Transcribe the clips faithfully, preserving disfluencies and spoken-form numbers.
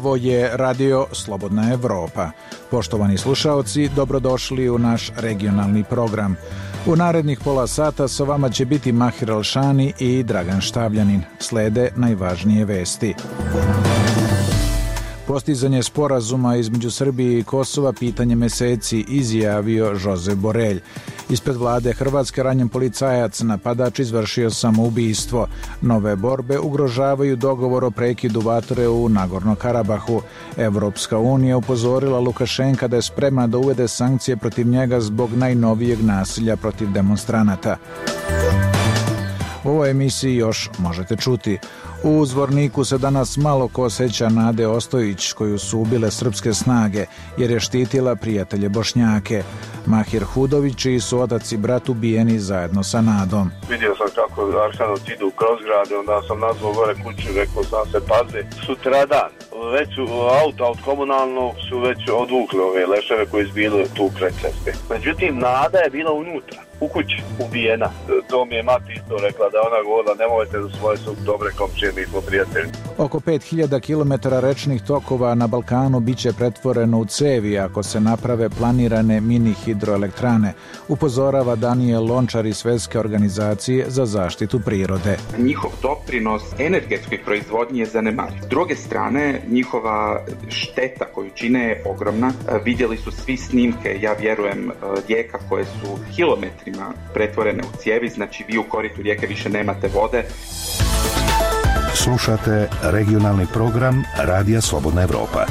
Ovo je Radio Slobodna Evropa. Poštovani slušaoci, dobrodošli u naš regionalni program. U narednih pola sata sa vama će biti Mahir Alšani i Dragan Štavljanin. Slede najvažnije vesti. Postizanje sporazuma između Srbije i Kosova pitanje meseci, izjavio Josep Borelj. Ispred vlade Hrvatske ranjen policajac, napadač izvršio samoubistvo. Nove borbe ugrožavaju dogovor o prekidu vatre u Nagorno-Karabahu. Evropska unija upozorila Lukašenka da je spremna da uvede sankcije protiv njega zbog najnovijeg nasilja protiv demonstranata. U ovoj emisiji još možete čuti. U Zvorniku se danas malo ko seća Nade Ostojić, koju su ubile srpske snage, jer je štitila prijatelje Bošnjake. Mahir Hudović, čiji su otac i brat ubijeni zajedno sa Nadom. Vidio sam kako Arkanovci idu kroz grade, onda sam nazvao gore kuću, rekao sam se pazi. Sutradan, već auto od komunalnog su već odvukli ove leševe koji su bili tu kraj ceste. Međutim, Nada je bila unutra, u kući, ubijena. To mi je mati isto rekla, da ona govorila, nemojte da svoje su dobre komšije, mi smo prijatelji. Oko pet hiljada kilometara rečnih tokova na Balkanu biće pretvoreno u cevi ako se naprave planirane mini hidroelektrane, upozorava Daniel Lončar iz Svetske organizacije za zaštitu prirode. Njihov doprinos energetskoj proizvodnji je zanemariv. S druge strane, njihova šteta koju čine je ogromna. Vidjeli su svi snimke, ja vjerujem, rijeka koje su kilometrima pretvorene u cijevi, znači vi u koritu rijeke više nemate vode. Slušate regionalni program Radija Slobodna Evropa.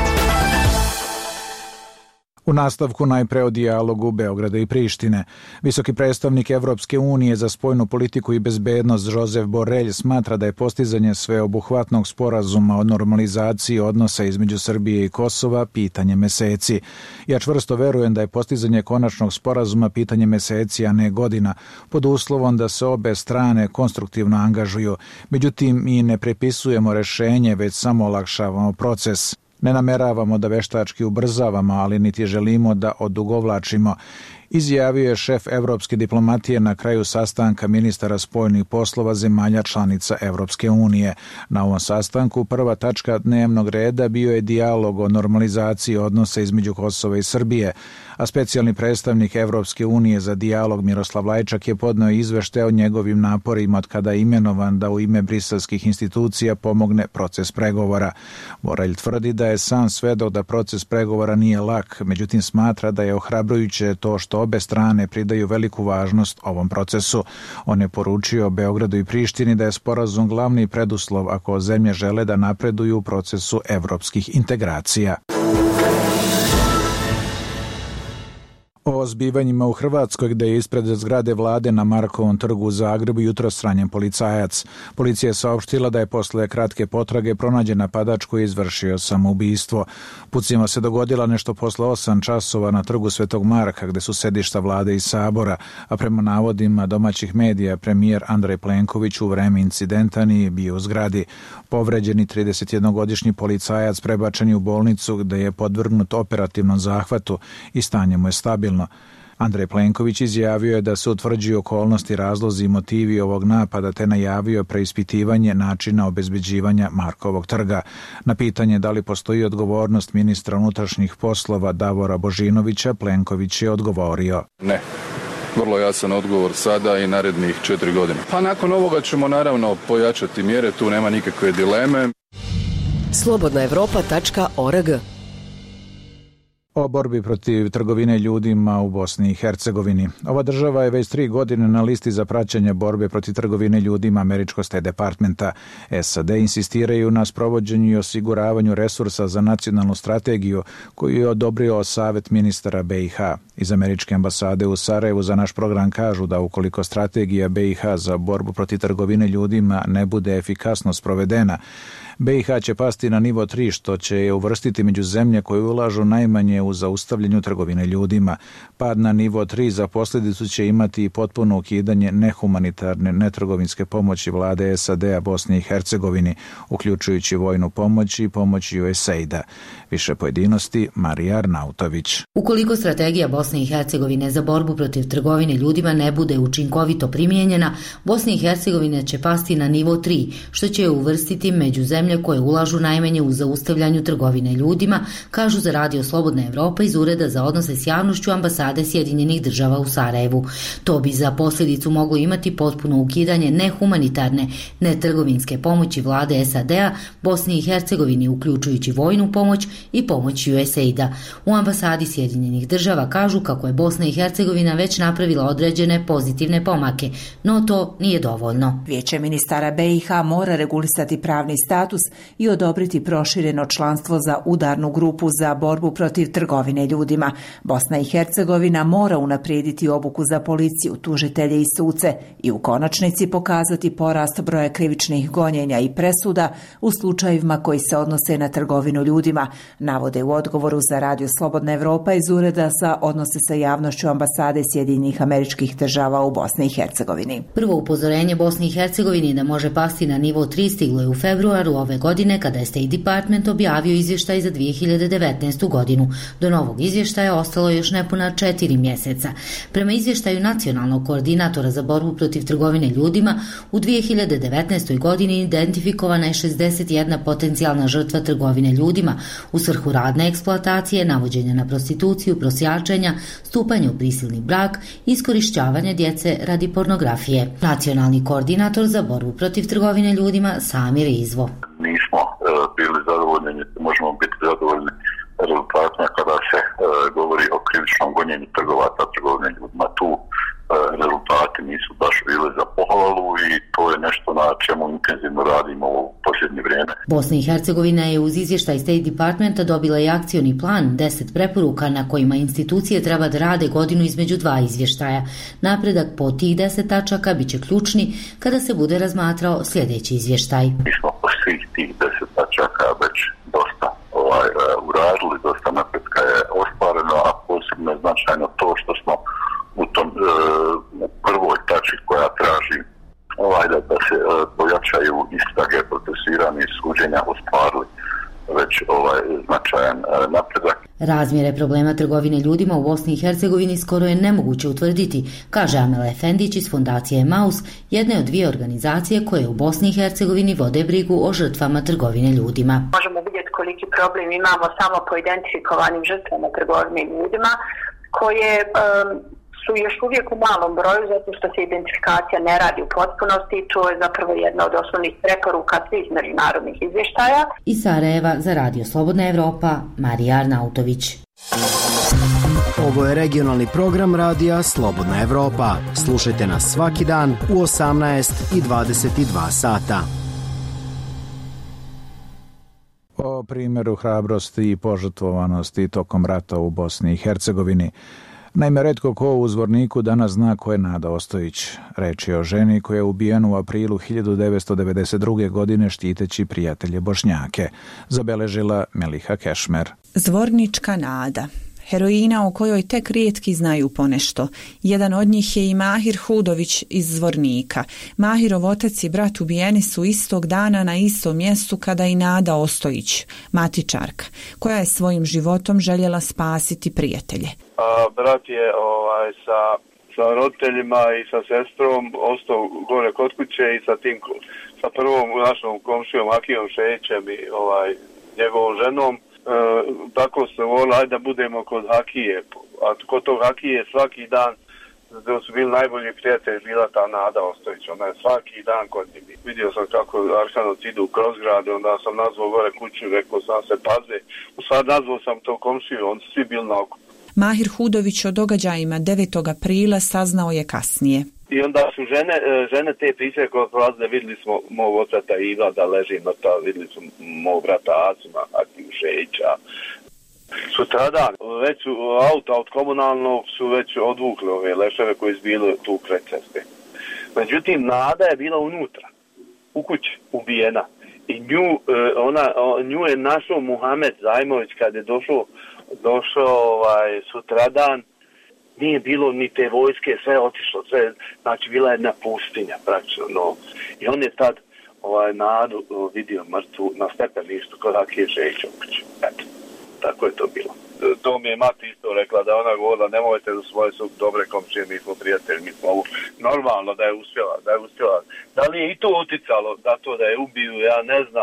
U nastavku najpre o dijalogu Beograda i Prištine. Visoki predstavnik Evropske unije za spoljnu politiku i bezbednost Josep Borelj smatra da je postizanje sveobuhvatnog sporazuma o normalizaciji odnosa između Srbije i Kosova pitanje meseci. Ja čvrsto verujem da je postizanje konačnog sporazuma pitanje meseci, a ne godina, pod uslovom da se obe strane konstruktivno angažuju. Međutim, mi ne prepisujemo rešenje, već samo olakšavamo proces. Ne nameravamo da veštački ubrzavamo, ali niti želimo da odugovlačimo, izjavio je šef evropske diplomatije na kraju sastanka ministara spoljnih poslova zemalja članica Evropske unije. Na ovom sastanku prva tačka dnevnog reda bio je dijalog o normalizaciji odnosa između Kosova i Srbije, a specijalni predstavnik Evropske unije za dijalog Miroslav Lajčak je podneo izveštaj o njegovim naporima od kada je imenovan da u ime briselskih institucija pomogne proces pregovora. Borelj tvrdi da je sam svedok da proces pregovora nije lak, međutim smatra da je ohrabrujuće to što obe strane pridaju veliku važnost ovom procesu. On je poručio Beogradu i Prištini da je sporazum glavni preduslov ako zemlje žele da napreduju u procesu evropskih integracija. O zbivanjima u Hrvatskoj, gde je ispred zgrade vlade na Markovom trgu u Zagrebu jutros ranjen policajac. Policija je saopštila da je posle kratke potrage pronađen napadač koji je izvršio samoubistvo. Pucima se dogodila nešto posle osam časova na trgu Svetog Marka, gde su sedišta vlade i sabora, a prema navodima domaćih medija premijer Andrej Plenković u vreme incidenta nije bio u zgradi. Povređeni tridesetjednogodišnji policajac prebačen je u bolnicu gde je podvrgnut operativnom zahvatu i stanje mu je stabilno. Andrej Plenković izjavio je da se utvrđuju okolnosti, razlozi i motivi ovog napada te najavio preispitivanje načina obezbeđivanja Markovog trga. Na pitanje da li postoji odgovornost ministra unutrašnjih poslova Davora Božinovića, Plenković je odgovorio: Ne. Vrlo jasan odgovor sada i narednih četiri godine. Pa nakon ovoga ćemo naravno pojačati mjere, tu nema nikakve dileme. slobodna evropa tačka org O borbi protiv trgovine ljudima u Bosni i Hercegovini. Ova država je već tri godine na listi za praćenje borbe protiv trgovine ljudima američkog State Departmenta. S A D insistiraju na sprovođenju i osiguravanju resursa za nacionalnu strategiju koju je odobrio Savet ministara B i H. Iz američke ambasade u Sarajevu za naš program kažu da ukoliko strategija B i H za borbu protiv trgovine ljudima ne bude efikasno sprovedena, B i H će pasti na nivo tri, što će je uvrstiti među zemlje koje ulažu najmanje u zaustavljanju trgovine ljudima. Pad na nivo tri za posljedicu će imati i potpuno ukidanje nehumanitarne netrgovinske pomoći vlade S A D-a Bosni i Hercegovini, uključujući vojnu pomoć i pomoć U S A I D-a. Više pojedinosti Marija Arnautović. Ukoliko strategija Bosne i Hercegovine za borbu protiv trgovine ljudima ne bude učinkovito primijenjena, Bosna i Hercegovina će pasti na nivo tri, što će je uvrstiti među zemlje zemlje koje ulažu najmanje u zaustavljanju trgovine ljudima, kažu za Radio Slobodna Evropa iz Ureda za odnose s javnošću ambasade Sjedinjenih država u Sarajevu. To bi za posljedicu moglo imati potpuno ukidanje nehumanitarne, netrgovinske pomoći vlade es a de a Bosni i Hercegovini, uključujući vojnu pomoć i pomoć U S A I D-a. U ambasadi Sjedinjenih država kažu kako je Bosna i Hercegovina već napravila određene pozitivne pomake, no to nije dovoljno. Vijeće ministara be i ha mora regulisati pravni status i odobriti prošireno članstvo za udarnu grupu za borbu protiv trgovine ljudima. Bosna i Hercegovina mora unaprijediti obuku za policiju, tužitelje i suce i u konačnici pokazati porast broja krivičnih gonjenja i presuda u slučajevima koji se odnose na trgovinu ljudima, navode u odgovoru za Radio Slobodna Evropa iz Ureda za odnose sa javnošću ambasade Sjedinjenih Američkih Država u Bosni i Hercegovini. Prvo upozorenje Bosni i Hercegovini da može pasti na nivo tri stiglo je u februaru ove godine kada je State Department objavio izvještaj za dvije hiljade devetnaestu godinu. Do novog izvještaja ostalo je još nepuna četiri mjeseca. Prema izvještaju nacionalnog koordinatora za borbu protiv trgovine ljudima, u dvije hiljade devetnaestoj godini identifikovana je šezdeset jedna potencijalna žrtva trgovine ljudima u svrhu radne eksploatacije, navođenja na prostituciju, prosjačenja, stupanja u prisilni brak i iskorišćavanja djece radi pornografije. Nacionalni koordinator za borbu protiv trgovine ljudima Samir Izvo. Nismo e, bili zadovoljni, možemo biti zadovoljni rezultatima kada se e, govori o krivičnom gonjenju trgovaca trgovine ljudima. Tu e, rezultati nisu baš bili za pohvalu i to je nešto na čemu intenzivno radimo u posljednje vrijeme. Bosna i Hercegovina je uz izvještaj State Departmenta dobila i akcioni plan, deset preporuka na kojima institucije treba da rade godinu između dva izvještaja. Napredak po tih deset tačaka bit će ključni kada se bude razmatrao sljedeći izvještaj. Mi smo po svih tih deset tačaka već dosta ovaj, uradili, dosta napretka je ostvareno, a posebno je značajno to što smo u tom e, u prvoj tački koja traži ovaj, da, da se e, pojačaju istrage, procesuiranje i suđenja ostvarili već ovaj značajan e, napredak. Razmjere problema trgovine ljudima u Bosni i Hercegovini skoro je nemoguće utvrditi, kaže Amela Efendić iz fondacije Emaus, jedne od dvije organizacije koje u Bosni i Hercegovini vode brigu o žrtvama trgovine ljudima. Možemo vidjeti koliki problem imamo samo po identifikovanim žrtvama trgovine ljudima, koje um, su još uvijek u malom broju zato što se identifikacija ne radi u potpunosti. To je zapravo jedna od osnovnih preporuka svih međunarodnih izvještaja. Iz Sarajeva za Radio Slobodna Evropa, Marija Arnautović. Ovo je regionalni program Radija Slobodna Evropa. Slušajte nas svaki dan u osamnaest i dvadeset dva sata. O primjeru hrabrosti i požrtvovanosti tokom rata u Bosni i Hercegovini. Naime, retko ko u Zvorniku danas zna ko je Nada Ostojić. Reč je o ženi koja je ubijena u aprilu hiljadu devetsto devedeset druge. godine štiteći prijatelje Bošnjake, zabeležila Meliha Kešmer. Zvornička Nada, heroina o kojoj tek rijetki znaju ponešto. Jedan od njih je i Mahir Hudović iz Zvornika. Mahirov otac i brat ubijeni su istog dana na istom mjestu kada i Nada Ostojić, matičarka, koja je svojim životom željela spasiti prijatelje. A brat je ovaj, sa, sa roditeljima i sa sestrom ostao gore kod kuće i sa tim, sa prvom našom komšijom Akijom Šećem i ovaj, njegovom ženom. E, tako se volila, ajde da budemo kod Hakije. A kod tog Hakije svaki dan, da su bili najbolji prijatelji, bila ta Nada Ostojić. Ona je svaki dan kod njih. Vidio sam kako Arkanovci idu kroz grade, onda sam nazvao gore kuću, rekao sam se paze. U sad nazvao sam to komšiju, oni su svi bili na oko. Mahir Hudović o događajima devetog aprila saznao je kasnije. I onda su žene, žene te priče koje prolazile, vidjeli smo mog oca Iva da leži na ta, vidjeli smo mog brata Acima, Akiju Šeća. Sutradan, već su auta od komunalnog su već odvukli ove leševe koji su bili tu kraj ceste. Međutim, Nada je bila unutra, u kući, ubijena. I nju, ona, nju je našao Muhamed Zajmović kad je došao došao ovaj, sutradan, nije bilo ni te vojske, sve je otišlo, sve, znači bila je jedna pustinja praktično, no. I on je tad ovaj, Nadu vidio mrtvu na stepeništu kod Akije Šeća u kući. Eto, tako je to bilo. To mi je mati isto rekla, da ona govorila, nemojte da svoje su dobre komšije, mi smo prijatelji, mi smo ovo. Normalno da je uspjela, da je uspjela. Da li je i to uticalo da to da je ubiju, ja ne znam.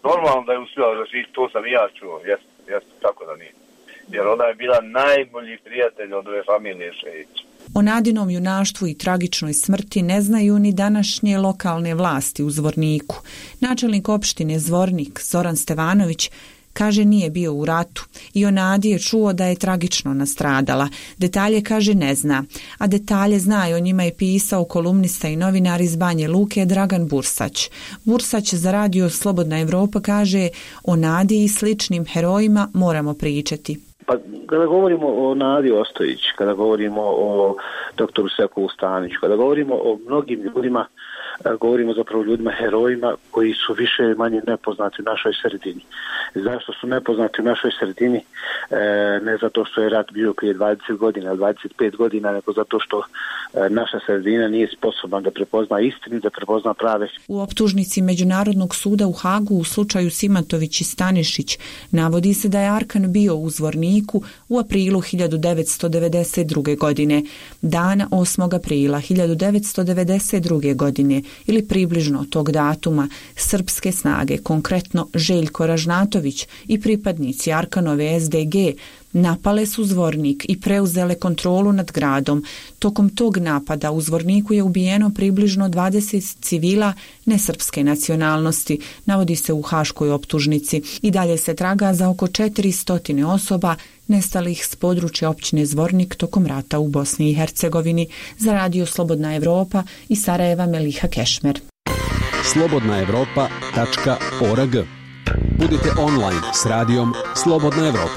Normalno da je uspjela zaštiti, to sam i ja čuo, jeste, jeste, tako da nije. Jer ona je bila najbolji prijatelj od ove familije Šejić. O Nadinom junaštvu i tragičnoj smrti ne znaju ni današnje lokalne vlasti u Zvorniku. Načelnik opštine Zvornik, Zoran Stevanović, kaže nije bio u ratu i o Nadi je čuo da je tragično nastradala. Detalje, kaže, ne zna, a detalje zna i o njima je pisao kolumnista i novinar iz Banje Luke Dragan Bursać. Bursać za radio Slobodna Evropa kaže o Nadi i sličnim herojima moramo pričati. Pa kada govorimo o Nadi Ostojić, kada govorimo o doktoru Sekovu Staniću, kada govorimo o mnogim ljudima, govorimo zapravo o ljudima herojima koji su više manje nepoznati u našoj sredini. Zašto su nepoznati u našoj sredini? E, ne zato što je rat bio prije dvadeset godina, dvadeset pet godina, nego zato što e, naša sredina nije sposobna da prepozna istinu, da prepozna prave. U optužnici Međunarodnog suda u Hagu u slučaju Simatović i Stanišić navodi se da je Arkan bio u Zvorniku u aprilu hiljadu devetsto devedeset druge. godine. Dana osmog aprila hiljadu devetsto devedeset druge. godine ili približno tog datuma srpske snage, konkretno Željko Ražnatović i pripadnici Arkanove S D G, napale su Zvornik i preuzele kontrolu nad gradom. Tokom tog napada u Zvorniku je ubijeno približno dvadeset civila nesrpske nacionalnosti, navodi se u haškoj optužnici. I dalje se traga za oko četiristo osoba nestalih s područja općine Zvornik tokom rata u Bosni i Hercegovini. Za radio Slobodna Evropa i Sarajeva Meliha Kešmer. slobodna evropa tačka org. Budite online s radijom Slobodna Evropa.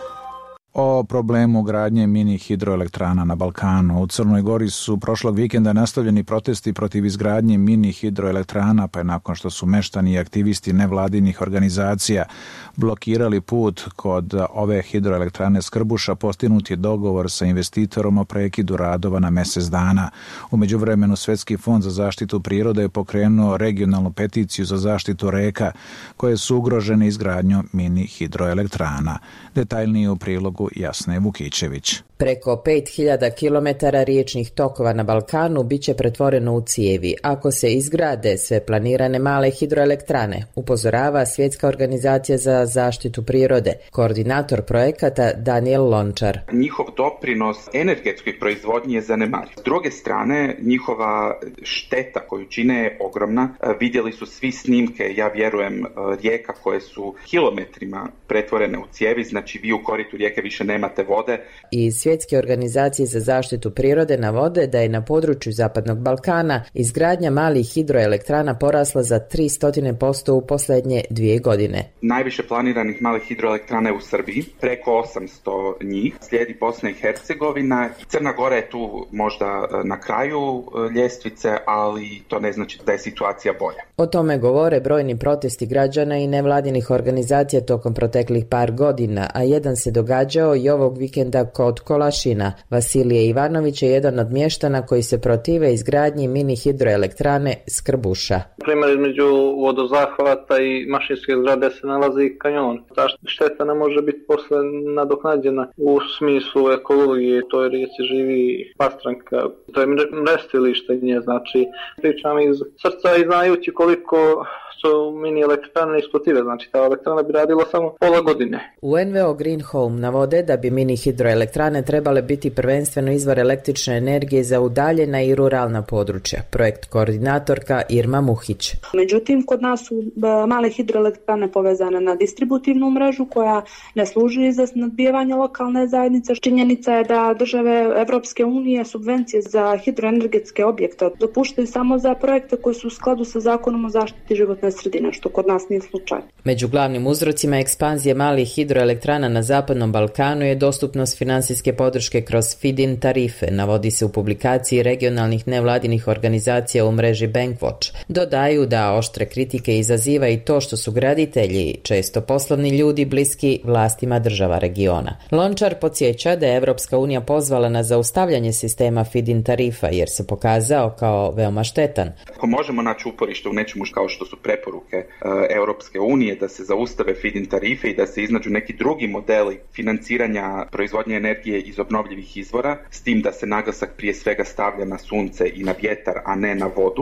O problemu gradnje mini hidroelektrana na Balkanu. U Crnoj Gori su prošlog vikenda nastavljeni protesti protiv izgradnje mini hidroelektrana, pa je nakon što su meštani i aktivisti nevladinih organizacija blokirali put kod ove hidroelektrane Skrbuša, postignut je dogovor sa investitorom o prekidu radova na mjesec dana. U međuvremenu Svjetski fond za zaštitu prirode je pokrenuo regionalnu peticiju za zaštitu reka koje su ugrožene izgradnjom mini hidroelektrana. Detaljnije u prilogu Jasne Vukićević. Preko pet hiljada kilometara riječnih tokova na Balkanu biće pretvoreno u cijevi ako se izgrade sve planirane male hidroelektrane, upozorava Svjetska organizacija za zaštitu prirode, koordinator projekata Daniel Lončar. Njihov doprinos energetskoj proizvodnji je zanemariv. S druge strane, njihova šteta koju čine je ogromna. Vidjeli su svi snimke, ja vjerujem, rijeka koje su kilometrima pretvorene u cijevi, znači vi u koritu rijeke više nemate vode. I Svjetske organizacije za zaštitu prirode navode da je na području Zapadnog Balkana izgradnja malih hidroelektrana porasla za tristo posto u posljednje dvije godine. Najviše planiranih malih hidroelektrana je u Srbiji, preko osamsto njih. Slijedi Bosna i Hercegovina. Crna Gora je tu možda na kraju ljestvice, ali to ne znači da je situacija bolja. O tome govore brojni protesti građana i nevladinih organizacija tokom proteklih par godina, a jedan se događao i ovog vikenda kod Kolašina. Vasilije Ivanović je jedan od mještana koji se protive izgradnji mini hidroelektrane Skrbuša. Primjer, između vodozahvata i mašinske zgrade se nalazi kanjon. Ta šteta ne može biti posle nadoknađena u smislu ekologije, to je rijeci živi pastranka, to je mrestilište nje, znači pričam iz srca i znajući koliko su mini elektrane isplative, znači ta elektrana bi radila samo pola godine. U N V O Green Home navode da bi mini hidroelektrane trebale biti prvenstveno izvor električne energije za udaljena i ruralna područja. Projekt koordinatorka Irma Muhić. Međutim, kod nas su male hidroelektrane povezane na distributivnu mrežu koja ne služi za snabdijevanje lokalne zajednice. Činjenica je da države Evropske unije subvencije za hidroenergetske objekte dopuštaju samo za projekte koji su u skladu sa zakonom o zaštiti životne sredine, što kod nas nije slučaj. Među glavnim uzrocima ekspanzije malih hidroelektrana na Zapadnom Balkanu je dostupnost finansijske podrške kroz feed-in tarife, navodi se u publikaciji regionalnih nevladinih organizacija u mreži Bankwatch. Dodaju da oštre kritike izaziva i to što su graditelji često poslovni ljudi bliski vlastima država regiona. Lončar podsjeća da je Evropska unija pozvala na zaustavljanje sistema feed-in tarifa jer se pokazao kao veoma štetan. Ako možemo naći uporište u nečemu kao što su preporuke e, Europske unije da se zaustave feed-in tarife i da se iznađu neki drugi modeli financiranja proizvodnje energije iz obnovljivih izvora, s tim da se naglasak prije svega stavlja na sunce i na vjetar, a ne na vodu.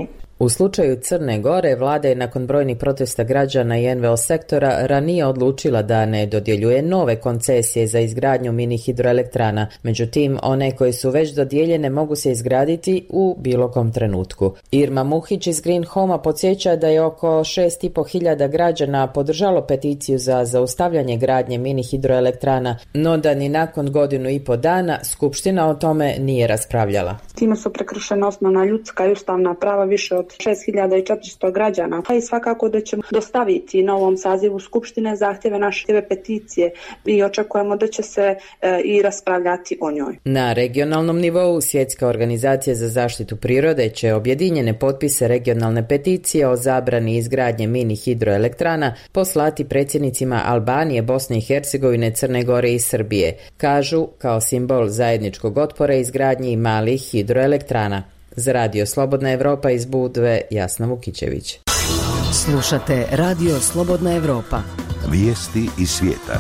U slučaju Crne Gore, vlada je nakon brojnih protesta građana i en ve o sektora ranije odlučila da ne dodjeljuje nove koncesije za izgradnju mini hidroelektrana. Međutim, one koje su već dodijeljene mogu se izgraditi u bilo kom trenutku. Irma Muhić iz Green Homa podsjeća da je oko šest i po hiljada građana podržalo peticiju za zaustavljanje gradnje mini hidroelektrana, no da ni nakon godinu i po dana Skupština o tome nije raspravljala. Time su prekršena osnovna ljudska i ustavna prava više od šest hiljada četiristo građana, pa i svakako da ćemo dostaviti novom sazivu Skupštine zahtjeve naše peticije i očekujemo da će se e, i raspravljati o njoj. Na regionalnom nivou Svjetska organizacija za zaštitu prirode će objedinjene potpise regionalne peticije o zabrani izgradnje mini hidroelektrana poslati predsjednicima Albanije, Bosne i Hercegovine, Crne Gore i Srbije, kažu kao simbol zajedničkog otpora izgradnji malih hidroelektrana. Za Radio Slobodna Evropa iz Budve, Jasna Vukićević. Slušate Radio Slobodna Evropa. Vijesti iz svijeta.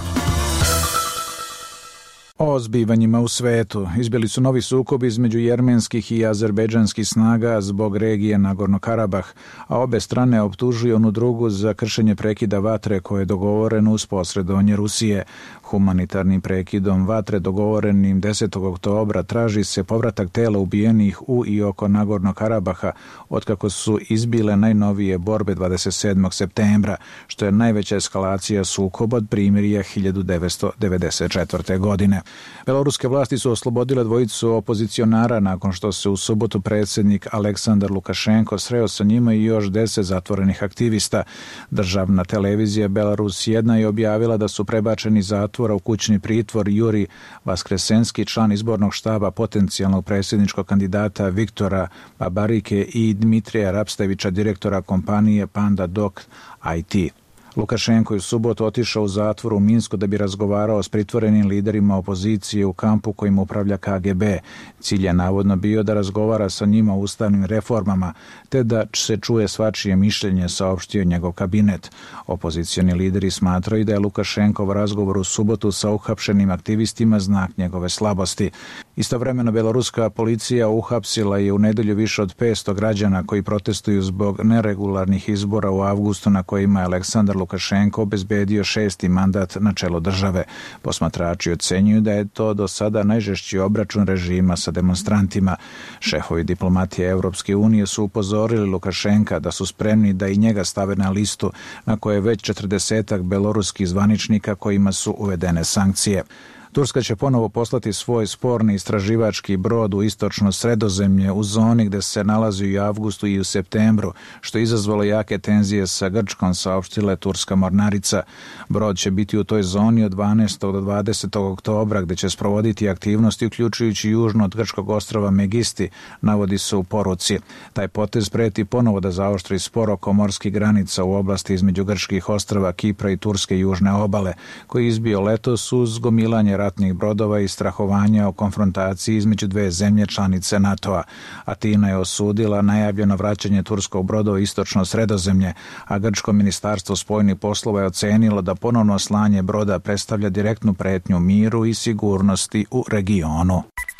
O zbivanjima u svetu. Izbili su novi sukobi između jermenskih i azerbejdžanskih snaga zbog regije Nagorno-Karabah, a obe strane optužuju onu drugu za kršenje prekida vatre koje je dogovoreno uz posredovanje Rusije. Humanitarnim prekidom vatre dogovorenim desetog oktobra traži se povratak tela ubijenih u i oko Nagorno-Karabaha otkako su izbile najnovije borbe dvadeset sedmog septembra, što je najveća eskalacija sukoba od primirja hiljadu devetsto devedeset četvrte. godine. Beloruske vlasti su oslobodile dvojicu opozicionara nakon što se u subotu predsjednik Aleksandar Lukašenko sreo sa njima i još deset zatvorenih aktivista. Državna televizija Belarus jedna je objavila da su prebačeni zatvora u kućni pritvor Juri Vaskresenski, član izbornog štaba potencijalnog predsjedničkog kandidata Viktora Babarike, i Dmitrija Rapstevića, direktora kompanije Panda Doc i te. Lukašenko je u subotu otišao u zatvor u Minsku da bi razgovarao s pritvorenim liderima opozicije u kampu kojim upravlja ka ge be. Cilj je navodno bio da razgovara sa njima o ustavnim reformama, te da se čuje svačije mišljenje, saopštio njegov kabinet. Opozicioni lideri smatraju da je Lukašenkov razgovor u subotu sa uhapšenim aktivistima znak njegove slabosti. Istovremeno, beloruska policija uhapsila je u nedelju više od petsto građana koji protestuju zbog neregularnih izbora u avgustu na kojima je Aleksandar Lukašenko obezbedio šesti mandat na čelu države. Posmatrači ocenjuju da je to do sada najžešći obračun režima sa demonstrantima. Šefovi diplomatije Evropske unije su upozorili Lukašenka da su spremni da i njega stave na listu na koje je već četrdesetak beloruskih zvaničnika kojima su uvedene sankcije. Turska će ponovo poslati svoj sporni istraživački brod u istočno Sredozemlje u zoni gde se nalazi i u avgustu i u septembru, što je izazvalo jake tenzije sa Grčkom, saopštila je turska mornarica. Brod će biti u toj zoni od dvanaestog do dvadesetog oktobra, gde će sprovoditi aktivnosti uključujući južno od grčkog ostrava Megisti, navodi se u poruci. Taj potez preti ponovo da zaoštri spor oko morskih granica u oblasti između grčkih ostrava Kipra i turske južne obale, koji je izbio letos uz gomilanje ratnih brodova i strahovanja o konfrontaciji između dve zemlje članice NATO-a. Atina je osudila najavljeno vraćanje turskog broda u istočno Sredozemlje, a grčko ministarstvo spoljnih poslova je ocenilo da ponovno slanje broda predstavlja direktnu pretnju miru i sigurnosti u regionu.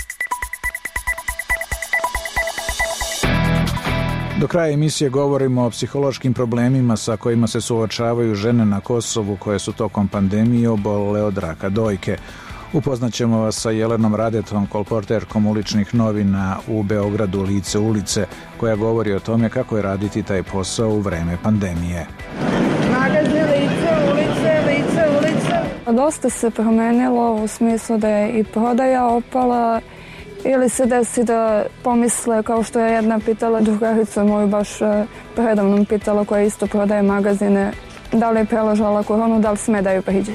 Do kraja emisije govorimo o psihološkim problemima sa kojima se suočavaju žene na Kosovu koje su tokom pandemije obolele od raka dojke. Upoznaćemo vas sa Jelenom Radetom, kolporterkom uličnih novina u Beogradu Lice ulice, koja govori o tome kako je raditi taj posao u vreme pandemije. Magazin Lice ulice, Lice ulice. Dosta se promenilo u smislu da je i prodaja opala, ili se desi da pomisle, kao što je jedna pitala drugarica moju baš predavnom pitala koja isto prodaje magazine, da li je preležala koronu, da li sme da ju priđe.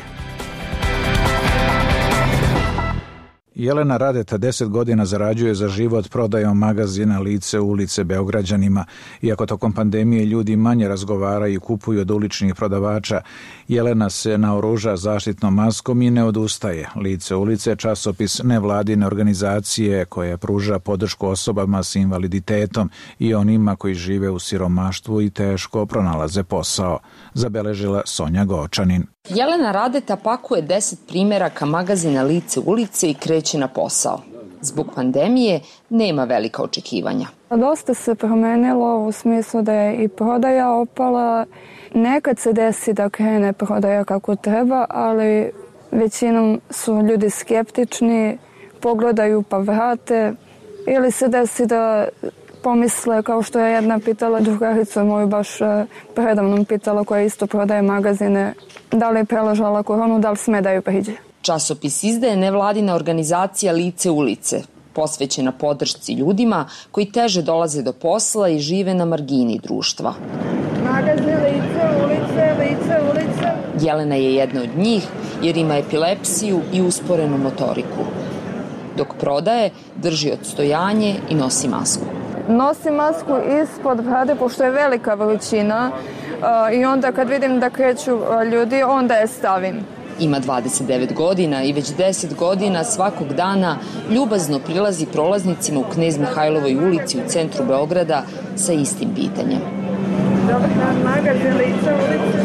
Jelena Radeta deset godina zarađuje za život prodajom magazina Lice ulice Beograđanima. Iako tokom pandemije ljudi manje razgovaraju i kupuju od uličnih prodavača, Jelena se naoruža zaštitnom maskom i ne odustaje. Lice ulice je časopis nevladine organizacije koja pruža podršku osobama s invaliditetom i onima koji žive u siromaštvu i teško pronalaze posao, zabeležila Sonja Gočanin. Jelena Radeta pakuje deset primjeraka magazina Lice ulice i kreće na posao. Zbog pandemije nema velika očekivanja. Dosta se promenilo u smislu da je i prodaja opala. Nekad se desi da krene prodaja kako treba, ali većinom su ljudi skeptični, pogledaju pa vrate, ili se desi da pomisle, kao što je jedna pitala drugaricu moju baš predavnom pitala, koja isto prodaje magazine, da li je preležala koronu, da li sme da ju priđe. Časopis izdaje nevladina organizacija Lice ulice, posvećena podršci ljudima koji teže dolaze do posla i žive na margini društva. Magazin Lice ulice, Lice ulice. Jelena je jedna od njih jer ima epilepsiju i usporenu motoriku. Dok prodaje, drži odstojanje i nosi masku. Nosim masku ispod brade, pošto je velika veličina, i onda kad vidim da kreću ljudi, onda je stavim. Ima dvadeset devet godina i već deset godina svakog dana ljubazno prilazi prolaznicima u Knez Mihajlovoj ulici u centru Beograda sa istim pitanjem. Dobar dan, magazin Lice ulice.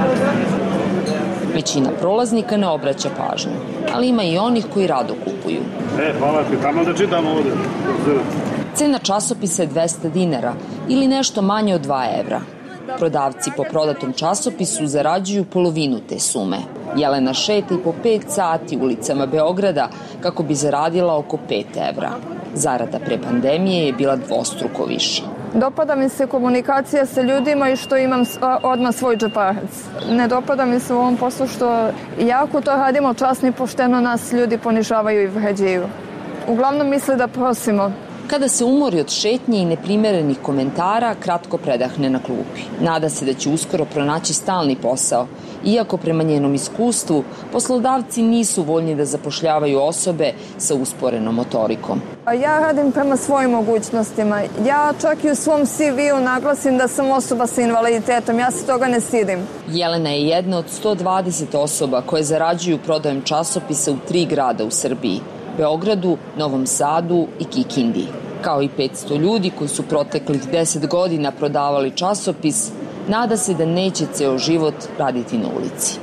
Većina prolaznika ne obraća pažnju, ali ima i onih koji rado kupuju. E, hvala ti, tamo da čitamo ovde. Cena časopisa je dvesta dinara ili nešto manje od dva evra. Prodavci po prodatom časopisu zarađuju polovinu te sume. Jelena šeta i po pet sati ulicama Beograda kako bi zaradila oko pet evra. Zarada pre pandemije je bila dvostruko više. Dopada mi se komunikacija sa ljudima i što imam odmah svoj džeparac. Ne dopada mi se u ovom poslu što jako to radimo časno i pošteno, nas ljudi ponižavaju i vređaju. Uglavnom misle da prosimo. Kada se umori od šetnje i neprimerenih komentara, kratko predahne na klupi. Nada se da će uskoro pronaći stalni posao, iako prema njenom iskustvu poslodavci nisu voljni da zapošljavaju osobe sa usporenom motorikom. Ja radim prema svojim mogućnostima. Ja čak i u svom C V-u naglasim da sam osoba sa invaliditetom. Ja se toga ne stidim. Jelena je jedna od sto dvadeset osoba koje zarađuju prodajem časopisa u tri grada u Srbiji. Beogradu, Novom Sadu i Kikindi. Kao i petsto ljudi koji su proteklih deset godina prodavali časopis, nada se da neće ceo život raditi na ulici.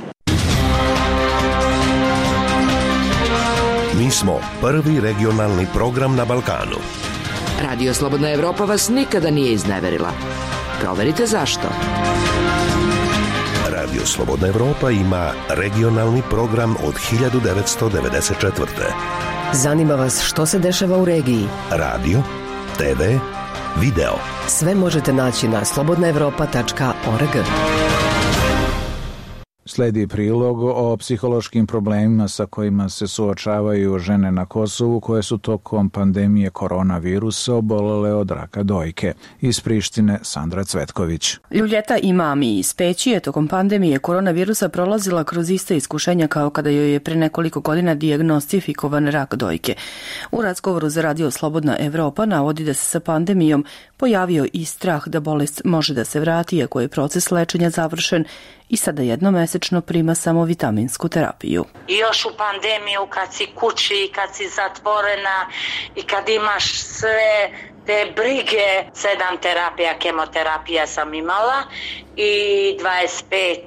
Mi smo prvi regionalni program na Balkanu. Radio Slobodna Evropa vas nikada nije izneverila. Proverite zašto. Radio Slobodna Evropa ima regionalni program od hiljadu devetsto devedeset četvrte. Zanima vas što se dešava u regiji? Radio, te ve, video. Sve možete naći na slobodna evropa tačka org. Sledi prilog o psihološkim problemima sa kojima se suočavaju žene na Kosovu koje su tokom pandemije koronavirusa obolele od raka dojke. Iz Prištine Sandra Cvetković. Ljuljeta Imami iz Peći je tokom pandemije koronavirusa prolazila kroz iste iskušenja kao kada joj je pre nekoliko godina dijagnostifikovan rak dojke. U razgovoru za Radio Slobodna Evropa navodi da se sa pandemijom pojavio i strah da bolest može da se vrati iako je proces lečenja završen i sada jednomesečno prima samo vitaminsku terapiju. I još u pandemiju kad si kući, kad si zatvorena i kad imaš sve te brige, sedam terapija, kemoterapija sam imala i dvadeset pet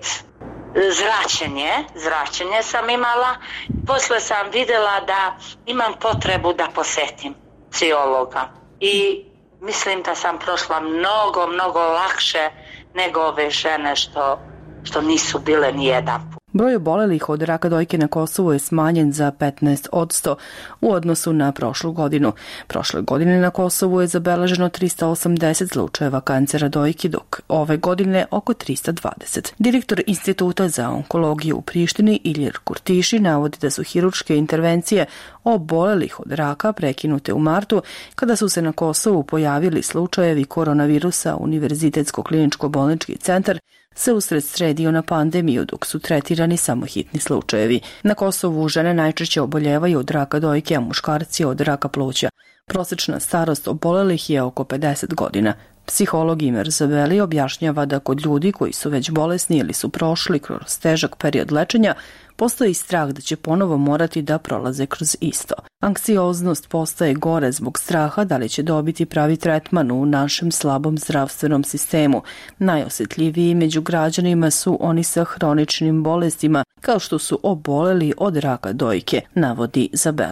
zračenje, zračenje sam imala. Posle sam videla da imam potrebu da posetim psihologa i mislim da sam prošla mnogo, mnogo lakše nego ove žene što što nisu bile ni jedan put. Broj obolelih od raka dojke na Kosovu je smanjen za petnaest posto u odnosu na prošlu godinu. Prošle godine na Kosovu je zabeleženo trista osamdeset slučajeva kancera dojke, dok ove godine oko trista dvadeset. Direktor Instituta za onkologiju u Prištini Ilir Kurtiši navodi da su hirurške intervencije obolelih od raka prekinute u martu kada su se na Kosovu pojavili slučajevi koronavirusa. Univerzitetsko kliničko bolnički centar se usred sredio na pandemiju dok su tretirani samo hitni slučajevi. Na Kosovu žene najčešće oboljevaju od raka dojke, a muškarci od raka pluća. Prosečna starost obolelih je oko pedeset godina. Psiholog Imer Zabeli objašnjava da kod ljudi koji su već bolesni ili su prošli kroz težak period lečenja, postoji strah da će ponovo morati da prolaze kroz isto. Anksioznost postaje gore zbog straha da li će dobiti pravi tretman u našem slabom zdravstvenom sistemu. Najosjetljiviji među građanima su oni sa hroničnim bolestima, kao što su oboleli od raka dojke, navodi Zabeli.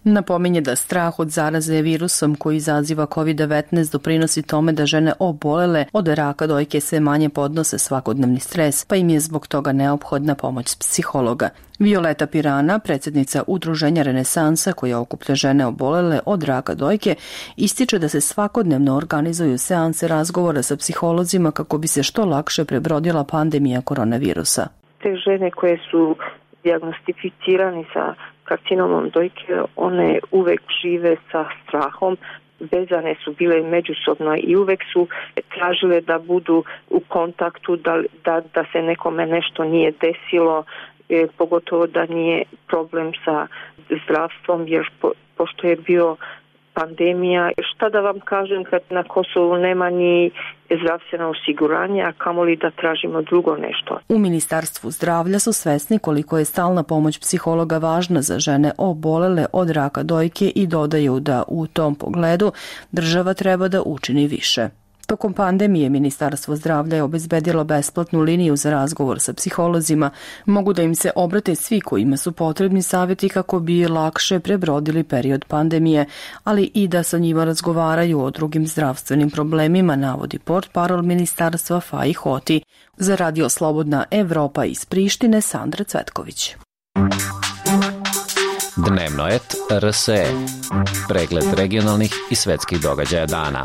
Napominje da strah od zaraze virusom koji izaziva kovid devetnaest doprinosi tome da žene obolele od raka dojke sve manje podnose svakodnevni stres, pa im je zbog toga neophodna pomoć psihologa. Violeta Pirana, predsjednica Udruženja Renesansa koja okuplja žene obolele od raka dojke, ističe da se svakodnevno organizuju seanse razgovora sa psiholozima kako bi se što lakše prebrodila pandemija koronavirusa. Te žene koje su dijagnostificirani sa karcinomom dojke, one uvek žive sa strahom, vezane su bile međusobno i uvek su tražile da budu u kontaktu, da, da, da se nekome nešto nije desilo, e, pogotovo da nije problem sa zdravstvom, jer po, pošto je bio pandemija. Šta da vam kažem kad na Kosovu nema ni zdravstveno osiguranje, a kamoli da tražimo drugo nešto. U Ministarstvu zdravlja su svesni koliko je stalna pomoć psihologa važna za žene obolele od raka dojke i dodaju da u tom pogledu država treba da učini više. Tokom pandemije Ministarstvo zdravlja je obezbedilo besplatnu liniju za razgovor sa psiholozima. Mogu da im se obrate svi kojima su potrebni savjeti kako bi lakše prebrodili period pandemije, ali i da sa njima razgovaraju o drugim zdravstvenim problemima, navodi portparol Ministarstva Faji Hoti. Za Radio Slobodna Evropa iz Prištine, Sandra Cvetković. Dnevnoet R S E. Pregled regionalnih i svetskih događaja dana.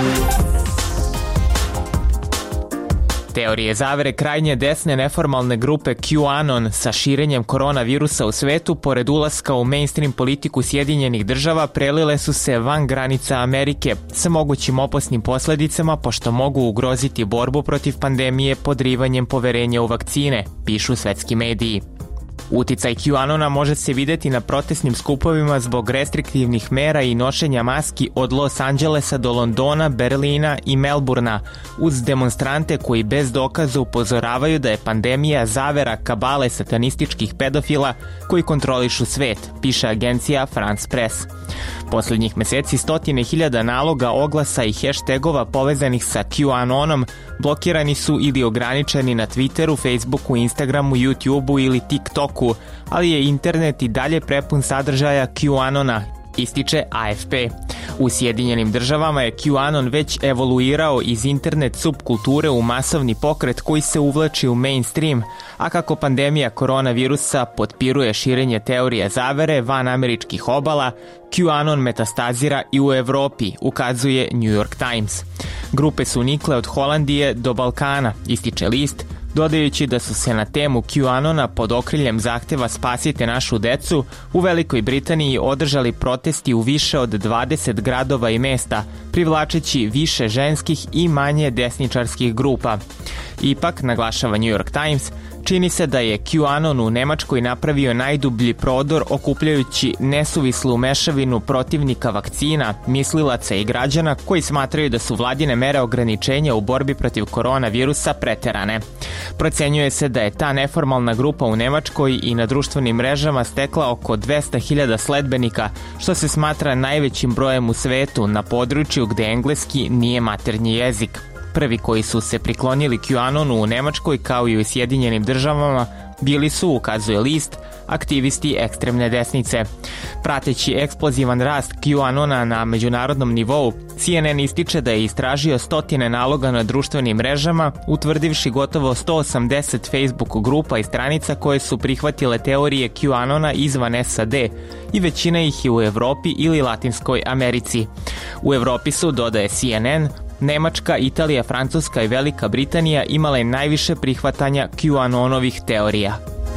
Teorije zavere krajnje desne neformalne grupe QAnon sa širenjem koronavirusa u svetu, pored ulaska u mainstream politiku Sjedinjenih država, prelile su se van granica Amerike sa mogućim opasnim posledicama, pošto mogu ugroziti borbu protiv pandemije podrivanjem poverenja u vakcine, pišu svetski mediji. Uticaj QAnona može se videti na protestnim skupovima zbog restriktivnih mera i nošenja maski od Los Angelesa do Londona, Berlina i Melburna, uz demonstrante koji bez dokaza upozoravaju da je pandemija zavera kabale satanističkih pedofila koji kontrolišu svet, piše agencija France Press. Poslednjih meseci stotine hiljada naloga, oglasa i heštegova povezanih sa QAnonom blokirani su ili ograničeni na Twitteru, Facebooku, Instagramu, YouTubeu ili TikToku, ali je internet i dalje prepun sadržaja QAnona, ističe A F P. U Sjedinjenim državama je QAnon već evoluirao iz internet subkulture u masovni pokret koji se uvlači u mainstream, a kako pandemija koronavirusa potpiruje širenje teorije zavere van američkih obala, QAnon metastazira i u Evropi, ukazuje New York Times. Grupe su nikle od Holandije do Balkana, ističe list, dodajući da su se na temu QAnona pod okriljem zahteva Spasite našu decu u Velikoj Britaniji održali protesti u više od dvadeset gradova i mesta, privlačeći više ženskih i manje desničarskih grupa. Ipak, naglašava New York Times, čini se da je QAnon u Nemačkoj napravio najdublji prodor okupljajući nesuvislu mešavinu protivnika vakcina, mislilaca i građana koji smatraju da su vladine mere ograničenja u borbi protiv koronavirusa preterane. Procenjuje se da je ta neformalna grupa u Nemačkoj i na društvenim mrežama stekla oko dvesta hiljada sledbenika, što se smatra najvećim brojem u svetu na području gde engleski nije maternji jezik. Prvi koji su se priklonili QAnonu u Nemačkoj kao i u Sjedinjenim državama bili su, ukazuje list, aktivisti ekstremne desnice. Prateći eksplozivan rast QAnona na međunarodnom nivou, C N N ističe da je istražio stotine naloga na društvenim mrežama, utvrdivši gotovo sto osamdeset Facebook grupa i stranica koje su prihvatile teorije QAnona izvan S A D i većina ih je u Evropi ili Latinskoj Americi. U Evropi su, dodaje C N N, Nemačka, Italija, Francuska i Velika Britanija imale najviše prihvatanja QAnonovih teorija.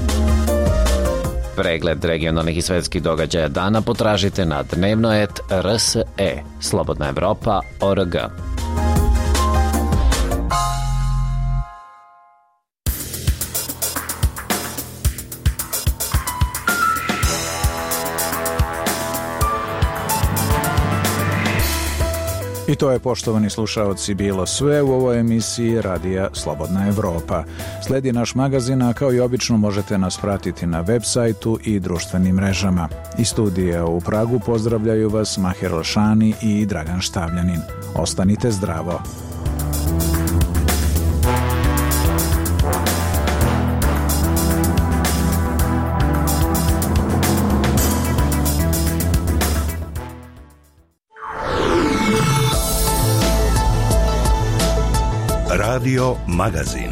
Pregled regionalnih i svetskih događaja dana potražite na dnevnoet R S E, Slobodna Evropa, O R G. I to je, poštovani slušaoci, bilo sve u ovoj emisiji Radija Slobodna Evropa. Sledi naš magazin, a kao i obično možete nas pratiti na web sajtu i društvenim mrežama. Iz studija u Pragu pozdravljaju vas Maher Alšani i Dragan Štavljanin. Ostanite zdravo. Radio Magazin.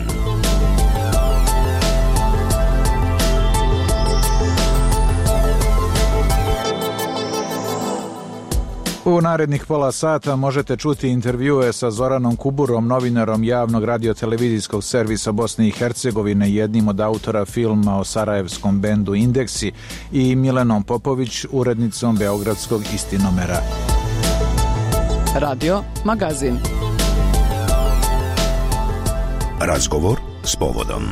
U narednih pola sata možete čuti intervjue sa Zoranom Kuburom, novinarom javnog radiotelevizijskog servisa Bosne i Hercegovine, jednim od autora filma o sarajevskom bendu Indeksi, i Milenom Popović, urednicom beogradskog Istinomera. Radio Magazin. Razgovor s povodom.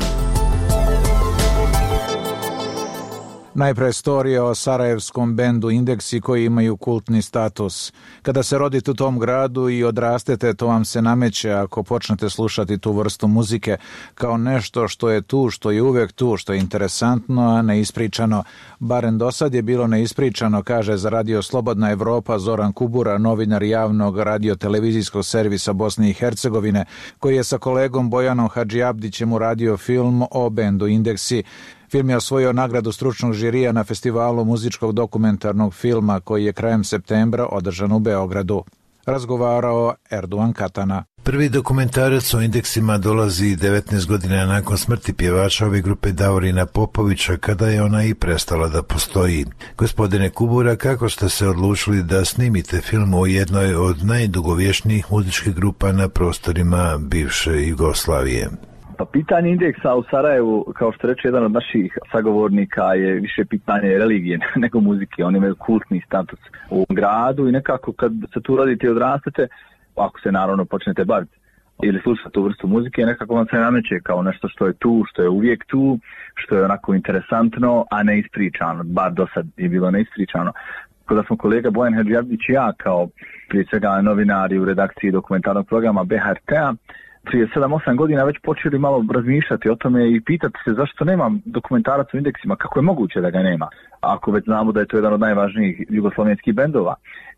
Najpre storija o sarajevskom bendu Indeksi koji imaju kultni status. Kada se rodite u tom gradu i odrastete, to vam se nameće ako počnete slušati tu vrstu muzike kao nešto što je tu, što je uvek tu, što je interesantno, a neispričano. Barem do sad je bilo neispričano, kaže za Radio Slobodna Evropa Zoran Kubura, novinar javnog radiotelevizijskog servisa Bosne i Hercegovine, koji je sa kolegom Bojanom Hadžiabdićem uradio film o bendu Indeksi. Film je osvojio nagradu stručnog žirija na festivalu muzičkog dokumentarnog filma koji je krajem septembra održan u Beogradu. Razgovarao Erduan Katana. Prvi dokumentarac o Indeksima dolazi devetnaest godina nakon smrti pjevača ove grupe Davorina Popovića, kada je ona i prestala da postoji. Gospodine Kubura, kako ste se odlučili da snimite film o jednoj od najdugovječnijih muzičkih grupa na prostorima bivše Jugoslavije? Pa pitanje Indeksa u Sarajevu, kao što reče jedan od naših sagovornika, je više pitanje religije nego muzike. Oni imaju kultni status u gradu i nekako kad se tu rodite i odrastete, ako se naravno počnete baviti ili slušati tu vrstu muzike, nekako vam se nameće kao nešto što je tu, što je uvijek tu, što je onako interesantno, a ne ispričano. Bar do sad je bilo neispričano. Kada smo kolega Bojan Hadžiabdić i ja, kao prije svega novinari u redakciji dokumentarnog programa B H R T-a, prije sedam osam godina već počeli malo razmišljati o tome i pitati se zašto nema dokumentaraca u Indeksima, kako je moguće da ga nema, ako već znamo da je to jedan od najvažnijih jugoslovenskih bendova.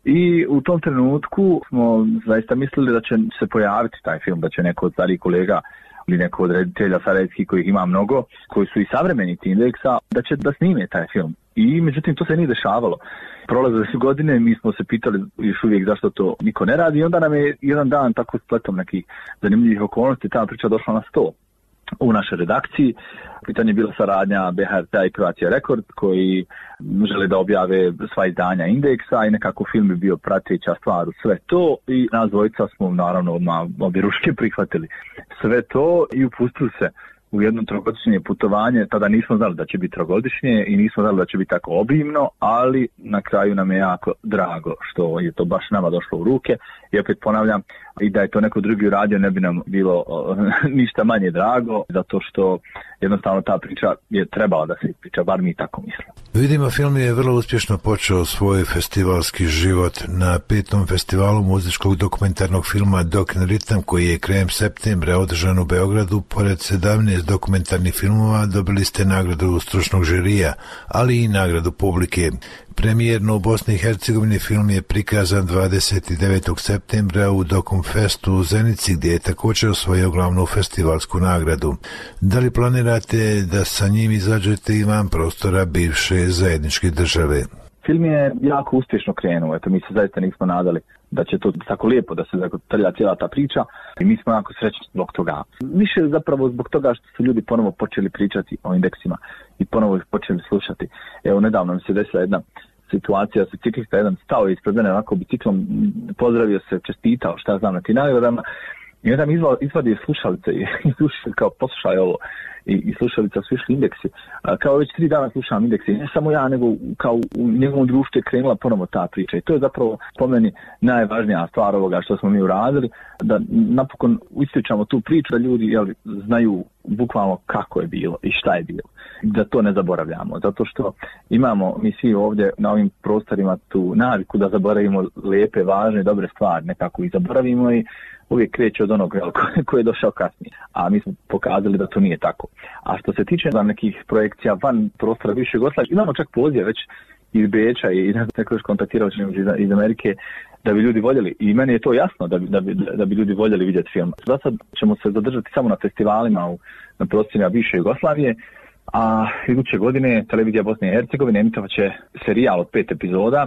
I u tom trenutku smo zaista mislili da će se pojaviti taj film, da će neko od starih kolega ili neko od reditelja sarajevskih kojih ima mnogo, koji su i savremenici Indeksa, da će da snime taj film. I međutim to se nije dešavalo. Prolazile su godine, mi smo se pitali još uvijek zašto to niko ne radi i onda nam je jedan dan tako spletom nekih zanimljivih okolnosti ta priča došla na sto u našoj redakciji. Pitanje je bila saradnja B H R T-a i Croatia Record koji žele da objave sva izdanja Indeksa i nekako film bi bio prateća stvar u sve to i nas dvojica smo naravno odmah obje ruške prihvatili sve to i upustili se u jedno trogodišnje putovanje. Tada nismo znali da će biti trogodišnje i nismo znali da će biti tako obimno, ali na kraju nam je jako drago što je to baš nama došlo u ruke. I opet ponavljam, i da je to neko drugi uradio ne bi nam bilo o, ništa manje drago, zato što jednostavno ta priča je trebala da se ispriča, bar mi tako mislimo. Vidimo, film je vrlo uspješno počeo svoj festivalski život na petom festivalu muzičkog dokumentarnog filma Dokin Ritam, koji je krajem septembra održan u Beogradu. Pored sedamnaest dokumentarnih filmova dobili ste nagradu stručnog žirija, ali i nagradu publike. Premijerno u Bosni i Hercegovini film je prikazan dvadeset devetog septembra u Dokumfestu u Zenici, gdje je također osvojio glavnu festivalsku nagradu. Da li planirate da sa njim izađete i van prostora bivše zajedničke države? Film je jako uspješno krenuo, eto mi se zaista nismo nadali da će to tako lijepo da se zakotrlja cijela ta priča i mi smo jako srećni zbog toga. Više zapravo zbog toga što su ljudi ponovo počeli pričati o Indeksima i ponovo ih počeli slušati. Evo nedavno mi se desila jedna situacija, se ciklista jedan stao ispred mene onako biciklom, pozdravio se, čestitao šta znam na ti nagradama i onda mi izvadio slušalice i slušali kao poslušaj ovo i, i slušalica su išli Indeksi. A, kao već tri dana slušam Indeksi, ne samo ja, nego kao u njegovom društvu je krenula ponovo ta priča i to je zapravo po meni najvažnija stvar ovoga što smo mi uradili, da napokon ispričamo tu priču da ljudi jel, znaju bukvalno kako je bilo i šta je bilo. Da to ne zaboravljamo, zato što imamo mi svi ovdje na ovim prostorima tu naviku da zaboravimo lijepe, važne, dobre stvari, nekako ih zaboravimo i uvijek kreće od onog koji je došao kasnije. A mi smo pokazali da to nije tako. A što se tiče za nekih projekcija van prostora bivše Jugoslavije, imamo čak poziv već iz Beča i neko još kontaktirao iz, iz Amerike da bi ljudi voljeli. I meni je to jasno da bi, da bi, da bi ljudi voljeli vidjeti film. Za sad ćemo se zadržati samo na festivalima u, na prostorima bivše Jugoslavije, a iduće godine Televizija Bosne i Hercegovine emitovat će serijal od pet epizoda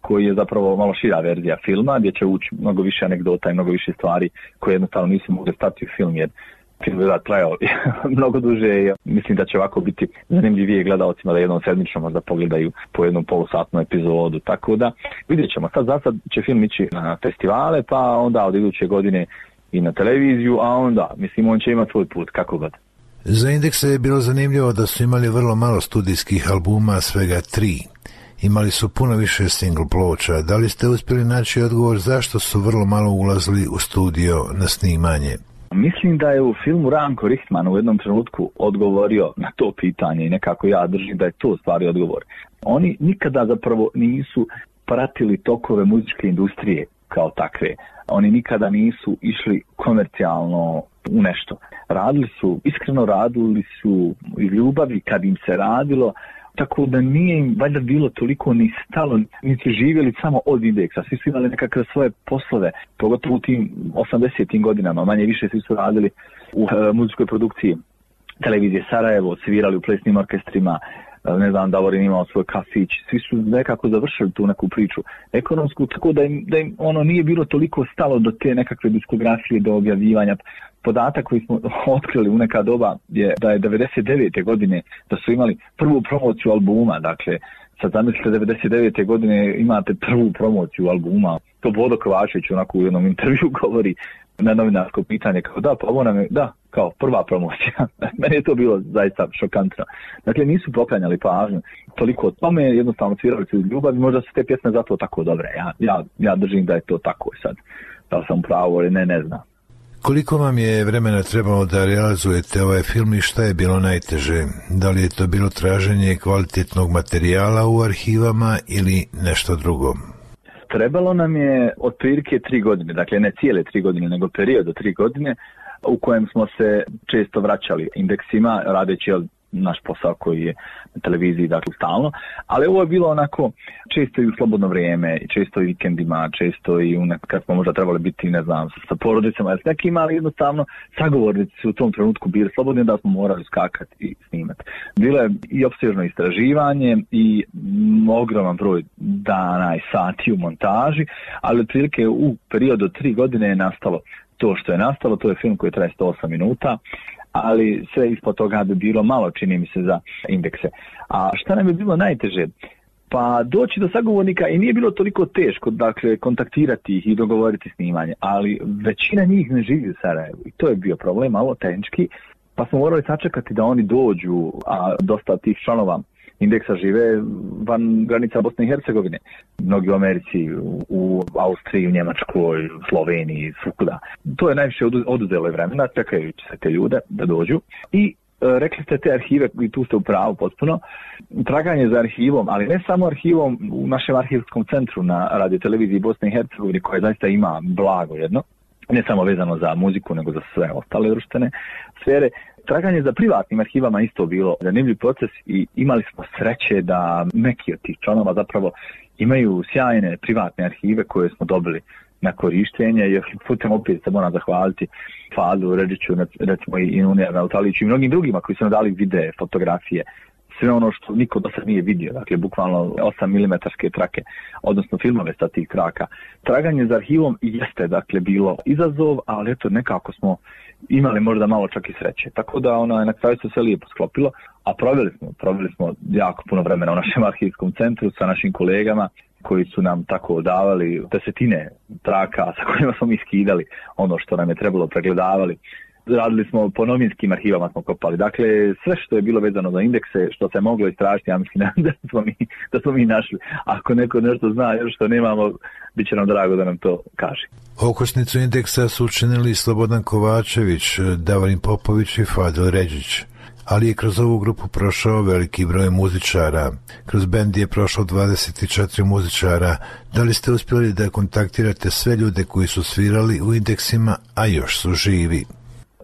koji je zapravo malo šira verzija filma, gdje će ući mnogo više anegdota i mnogo više stvari koje jednostavno nisu mogli stati u film, jer film je trajao mnogo duže i mislim da će ovako biti zanimljivije gledalcima da jednom sedmično možda pogledaju po jednom polusatnu epizodu. Tako da vidjet ćemo. Sad za sad će film ići na festivale, pa onda od iduće godine i na televiziju, a onda, mislim, on će imati svoj put, kako god. Za Indekse je bilo zanimljivo da su imali vrlo malo studijskih albuma, svega tri. Imali su puno više single ploča. Da li ste uspjeli naći odgovor zašto su vrlo malo ulazili u studio na snimanje? Mislim da je u filmu Ranko Richtman u jednom trenutku odgovorio na to pitanje i nekako ja držim da je to stvari odgovor. Oni nikada zapravo nisu pratili tokove muzičke industrije kao takve. Oni nikada nisu išli komercijalno u nešto. Radili su, iskreno radili su iz ljubavi kad im se radilo, tako da nije im valjda bilo toliko ni stalo, niti živjeli samo od Indeksa. Svi su imali nekakve svoje poslove, pogotovo u tim osamdesetim godinama, manje više svi su radili u uh, muzičkoj produkciji televizije Sarajevo, svirali u plesnim orkestrima, ne znam, Davorin imao svoj kafić, svi su nekako završili tu neku priču ekonomsku, tako da im, da im ono nije bilo toliko stalo do te nekakve diskografije, do objavljivanja. Podatak koji smo otkrili u neka doba je da je devedeset devete godine da su imali prvu promociju albuma, dakle sad zamislite devedeset devete godine imate prvu promociju albuma, to Bodo Kovačević onako u jednom intervju govori na novinarsko pitanje, kao da, pa ovo nam je, da, kao prva promocija. Meni je to bilo zaista šokantno. Dakle, nisu poklanjali pažnju toliko o tome, jednostavno svirali su ljubav i možda su te pjesme zato tako dobre. Ja, ja, ja držim da je to tako sad. Da li sam pravo ili ne, ne znam. Koliko vam je vremena trebalo da realizujete ovaj film i šta je bilo najteže? Da li je to bilo traženje kvalitetnog materijala u arhivama ili nešto drugo? Trebalo nam je otprilike tri godine, dakle ne cijele tri godine, nego period od tri godine u kojem smo se često vraćali Indeksima, radeći naš posao koji je na televiziji, dakle stalno, ali ovo je bilo onako često i u slobodno vrijeme, često i vikendima, često i unek, kad smo možda trebali biti, ne znam, sa porodicama ili s nekim, ali jednostavno sagovornici su u tom trenutku bili slobodni da smo morali skakati i snimati. Bilo je i opsežno istraživanje i ogroman broj dana i sati u montaži, ali otprilike u periodu od tri godine je nastalo to što je nastalo, to je film koji traje sto osam minuta, ali sve ispod toga bi bilo malo, čini mi se, za Indekse. A šta nam je bilo najteže? Pa doći do sagovornika i nije bilo toliko teško, dakle, kontaktirati ih i dogovoriti snimanje, ali većina njih ne živi u Sarajevu i to je bio problem, malo tehnički, pa smo morali sačekati da oni dođu, a dosta tih članova Indeksa žive van granica Bosne i Hercegovine. Mnogi u Americi, u Austriji, u Njemačkoj, u Sloveniji, svukuda. To je najviše oduzelo vremena, čekajući se te ljude da dođu. I e, rekli ste te arhive, i tu ste u pravu potpuno, traganje za arhivom, ali ne samo arhivom u našem arhivskom centru na radioteleviziji Bosne i Hercegovine, koje zaista ima blago jedno, ne samo vezano za muziku, nego za sve ostale društvene sfere. Traganje za privatnim arhivama isto bilo zanimljiv proces i imali smo sreće da neki od tih članova zapravo imaju sjajne privatne arhive koje smo dobili na korištenje, jer putem opet se moram zahvaliti Fadlu Ređiću, recimo i Nunija Nautaliću i mnogim drugima koji su nam dali videe, fotografije, sve ono što niko do sad nije vidio, dakle bukvalno osam milimetarske trake, odnosno filmove sa tih traka. Traganje za arhivom jeste dakle bilo izazov, ali eto nekako smo imali možda malo čak i sreće. Tako da ona na kraju se sve lijepo sklopilo, a proveli smo, proveli smo jako puno vremena u našem arhivskom centru sa našim kolegama koji su nam tako davali desetine traka sa kojima smo mi skidali ono što nam je trebalo, pregledavali. Radili smo po novinskim arhivama, smo kopali. Dakle, sve što je bilo vezano za Indekse, što se moglo istražiti, ja mislim da smo mi, da smo mi našli. Ako neko nešto zna još što nemamo, bit će nam drago da nam to kaže. Okosnicu Indeksa su učinili Slobodan Kovačević, Davorin Popović i Fadil Ređić. Ali je kroz ovu grupu prošao veliki broj muzičara. Kroz bend je prošlo dvadeset četiri muzičara. Da li ste uspjeli da kontaktirate sve ljude koji su svirali u Indeksima, a još su živi?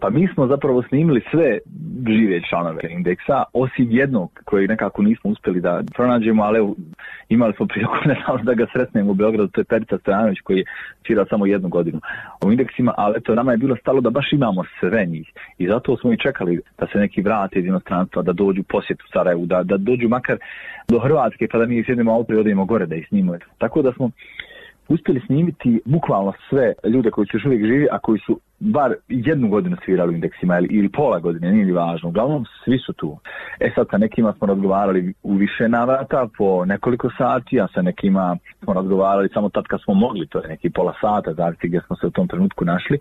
Pa mi smo zapravo snimili sve žive članove Indeksa, osim jednog koji nekako nismo uspjeli da pronađemo, ali evo, imali smo priliku nedavno da ga sretnemo u Beogradu, to je Perica Stojanović koji je svirao samo jednu godinu u Indeksima, ali eto, nama je bilo stalo da baš imamo sve njih i zato smo i čekali da se neki vrate iz inostranstva, da dođu u posjetu Sarajevu, da, da dođu makar do Hrvatske pa da mi sjednemo auto i odemo gore da ih snimimo. Tako da smo uspjeli snimiti bukvalno sve ljude koji su još uvijek živi, a koji su bar jednu godinu svirali u Indeksima ili, ili pola godine, nije li važno. Uglavnom, svi su tu. E sad, sa nekima smo razgovarali u više navrata, po nekoliko sati, a sa nekima smo razgovarali samo tad kad smo mogli, to je neki pola sata, zavisi gdje smo se u tom trenutku našli.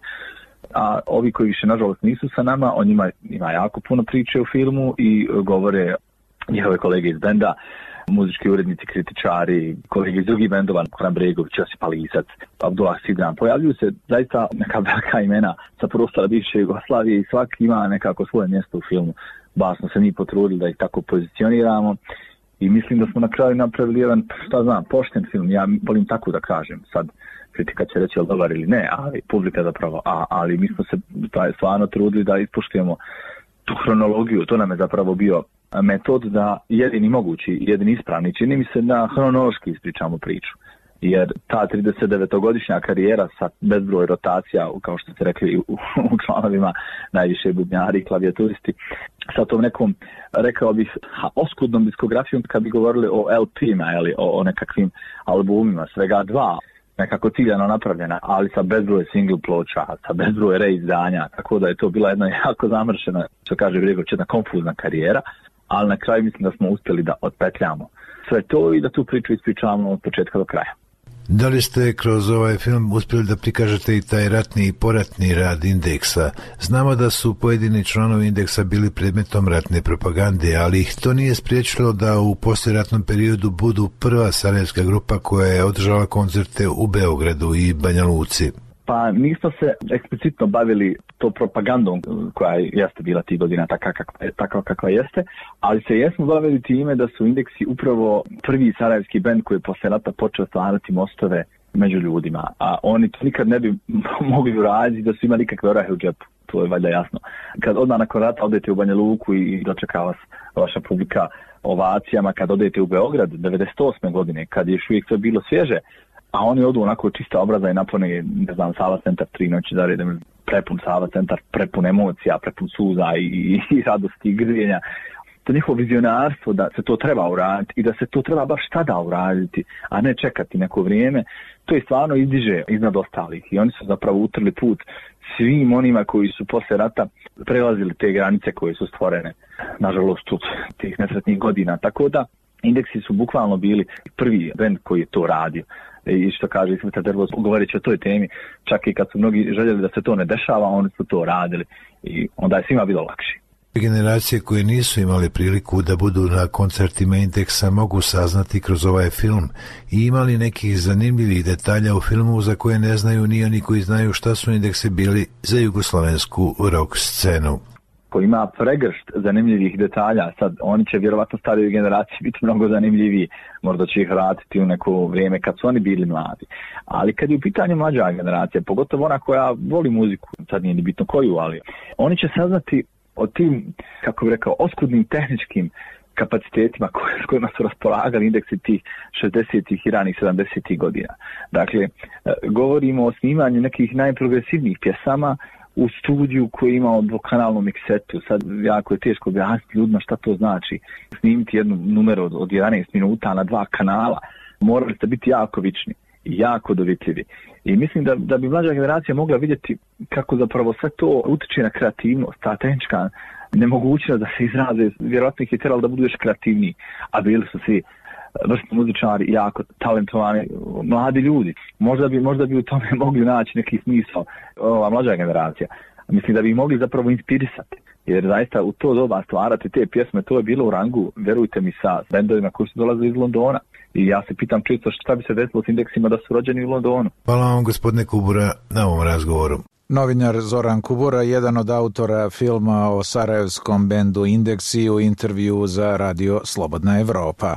A ovi koji više, nažalost, nisu sa nama, o njima ima jako puno priče u filmu i govore njihove kolege iz benda, muzički urednici, kritičari, kolege iz drugih bendova, Koran Bregović, Josip Alisac, Abdullah Sidran. Pojavljuju se zaista neka velika imena sa prostora bivše Jugoslavije i svaki ima nekako svoje mjesto u filmu. Baš smo se mi potrudili da ih tako pozicioniramo i mislim da smo na kraju napravili jedan, šta znam, pošten film. Ja volim tako da kažem. Sad kritika će reći je li dobar ili ne, ali publika zapravo, a, ali mi smo se stvarno trudili da ispoštujemo tu hronologiju. To nam je zapravo bio metod da jedini mogući, jedini ispravni, čini mi se da hronološki ispričamo priču. Jer ta tridesetdevetogodišnja karijera sa bezbroj rotacija, kao što ste rekli u, u članovima, najviše bubnjari i klavijaturisti, sa tom nekom, rekao bih, oskudnom diskografijom kad bi govorili o el pe-ima ili o, o nekakvim albumima, svega dva, nekako ciljano napravljena, ali sa bezbroj single ploča, sa bezbroj reizdanja, tako da je to bila jedna jako zamršena, što kaže Bregović, jedna konfuzna karijera, ali na kraju mislim da smo uspjeli da otpetljamo sve to i da tu priču ispričavamo od početka do kraja. Da li ste kroz ovaj film uspjeli da prikažete i taj ratni i poratni rad Indeksa? Znamo da su pojedini članovi Indeksa bili predmetom ratne propagande, ali ih to nije spriječilo da u poslijeratnom periodu budu prva sarajevska grupa koja je održala koncerte u Beogradu i Banja Luci. Pa nismo se eksplicitno bavili to propagandom koja jeste bila tih godina takva kakva, takva kakva jeste, ali se jesmo bavili time da su Indeksi upravo prvi sarajevski bend koji je posle rata počeo stvarati mostove među ljudima, a oni to nikad ne bi mogli uraditi da su imali nikakve orahe u džepu, to je valjda jasno. Kad odmah nakon rata odete u Banja Luku i dočeka vas vaša publika ovacijama, kad odete u Beograd devedeset osme godine, kad je još uvijek sve bilo svježe, a oni odu onako čista obraza i napune, ne znam, Sava centar tri noći za redom, prepun Sava centar, prepun emocija, prepun suza i, i, i radosti i grljenja. To njihovo vizionarstvo da se to treba uraditi i da se to treba baš tada uraditi, a ne čekati neko vrijeme, to je stvarno izdiže iznad ostalih i oni su zapravo utrli put svim onima koji su posle rata prelazili te granice koje su stvorene, nažalost, od tih nesretnih godina. Tako da Indeksi su bukvalno bili prvi bend koji je to radio. I što kaže Ismeta Dervoz, govoreći o toj temi, čak i kad su mnogi željeli da se to ne dešava, oni su to radili i onda je svima bilo lakše. Generacije koje nisu imali priliku da budu na koncertima Indeksa mogu saznati kroz ovaj film i imali nekih zanimljivih detalja u filmu za koje ne znaju ni oni koji znaju šta su Indeksi bili za jugoslovensku rock scenu. Koji ima pregršt zanimljivih detalja, sad oni će vjerovatno starijoj generaciji biti mnogo zanimljiviji, možda će ih vratiti u neko vrijeme kad su oni bili mladi. Ali kad je u pitanju mlađa generacija, pogotovo ona koja voli muziku, sad nije ni bitno koju, ali oni će saznati o tim, kako bih rekao, oskudnim tehničkim kapacitetima s kojima su raspolagali Indeksi tih šezdesetih i ranih sedamdesetih godina. Dakle, govorimo o snimanju nekih najprogresivnijih pjesama u studiju koji je imao dvokanalnu miksetu. Sad jako je teško objasniti ljudima šta to znači. Snimiti jednu numeru od, od jedanaest minuta na dva kanala. Morali ste biti jako vični i jako dovitljivi. I mislim da, da bi mlađa generacija mogla vidjeti kako zapravo sve to utiče na kreativnost, ta tehnička nemogućnost da se izraze. Vjerojatno ih je trebalo da budu još kreativniji, a bili su svi vrstni muzičari, jako talentovani mladi ljudi. Možda bi, možda bi u tome mogli naći neki smisao ova mlađa generacija. Mislim da bi mogli zapravo inspirisati. Jer zaista u to doba stvarati te pjesme, to je bilo u rangu, verujte mi, sa bendovima koji su dolazili iz Londona. I ja se pitam često šta bi se desilo s Indeksima da su rođeni u Londonu. Hvala vam, gospodine Kubura, na ovom razgovoru. Novinar Zoran Kubura, jedan od autora filma o sarajevskom bendu Indeksi, u intervju za radio Slobodna Evropa.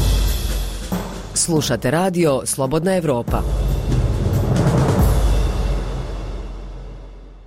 Slušate radio Slobodna Evropa.